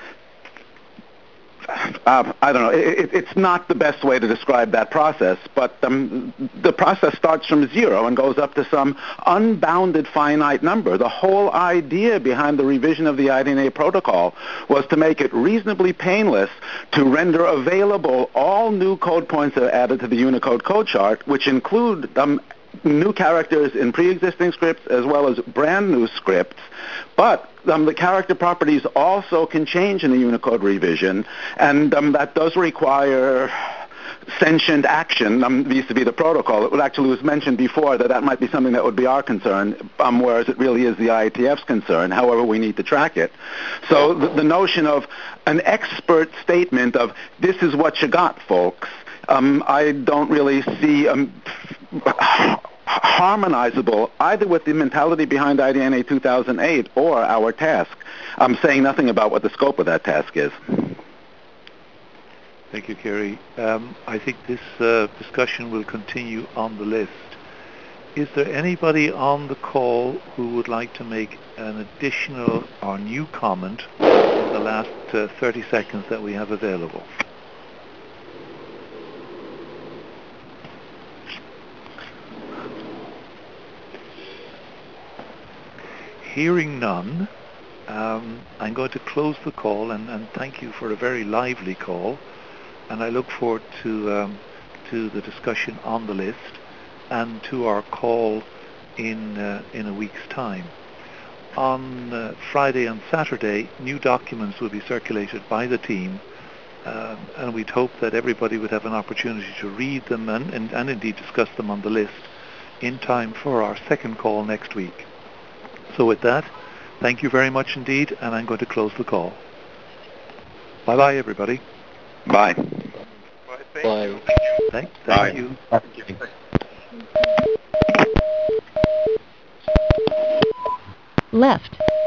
Uh, I don't know. It, it's not the best way to describe that process, but um, the process starts from zero and goes up to some unbounded finite number. The whole idea behind the revision of the I D N A protocol was to make it reasonably painless to render available all new code points that are added to the Unicode code chart, which include um, new characters in pre-existing scripts as well as brand new scripts. But um, the character properties also can change in the Unicode revision, and um, that does require sentient action um, vis-a-vis the protocol. It actually was mentioned before that that might be something that would be our concern, um, whereas it really is the I A T F's concern. However, we need to track it. So the, the notion of an expert statement of, this is what you got, folks, um, I don't really see... Um, harmonizable either with the mentality behind I D N A two thousand eight or our task. I'm saying nothing about what the scope of that task is. Thank you, Kerry. Um, I think this uh, discussion will continue on the list. Is there anybody on the call who would like to make an additional or new comment in the last uh, thirty seconds that we have available? Hearing none, um, I'm going to close the call and, and thank you for a very lively call, and I look forward to um, to the discussion on the list and to our call in uh, in a week's time. On uh, Friday and Saturday, new documents will be circulated by the team, um, and we'd hope that everybody would have an opportunity to read them and, and, and indeed discuss them on the list in time for our second call next week. So with that, thank you very much indeed, and I'm going to close the call. Bye-bye, everybody. Bye. Bye. Thank Bye. you. Thank, thank Bye. you. Left.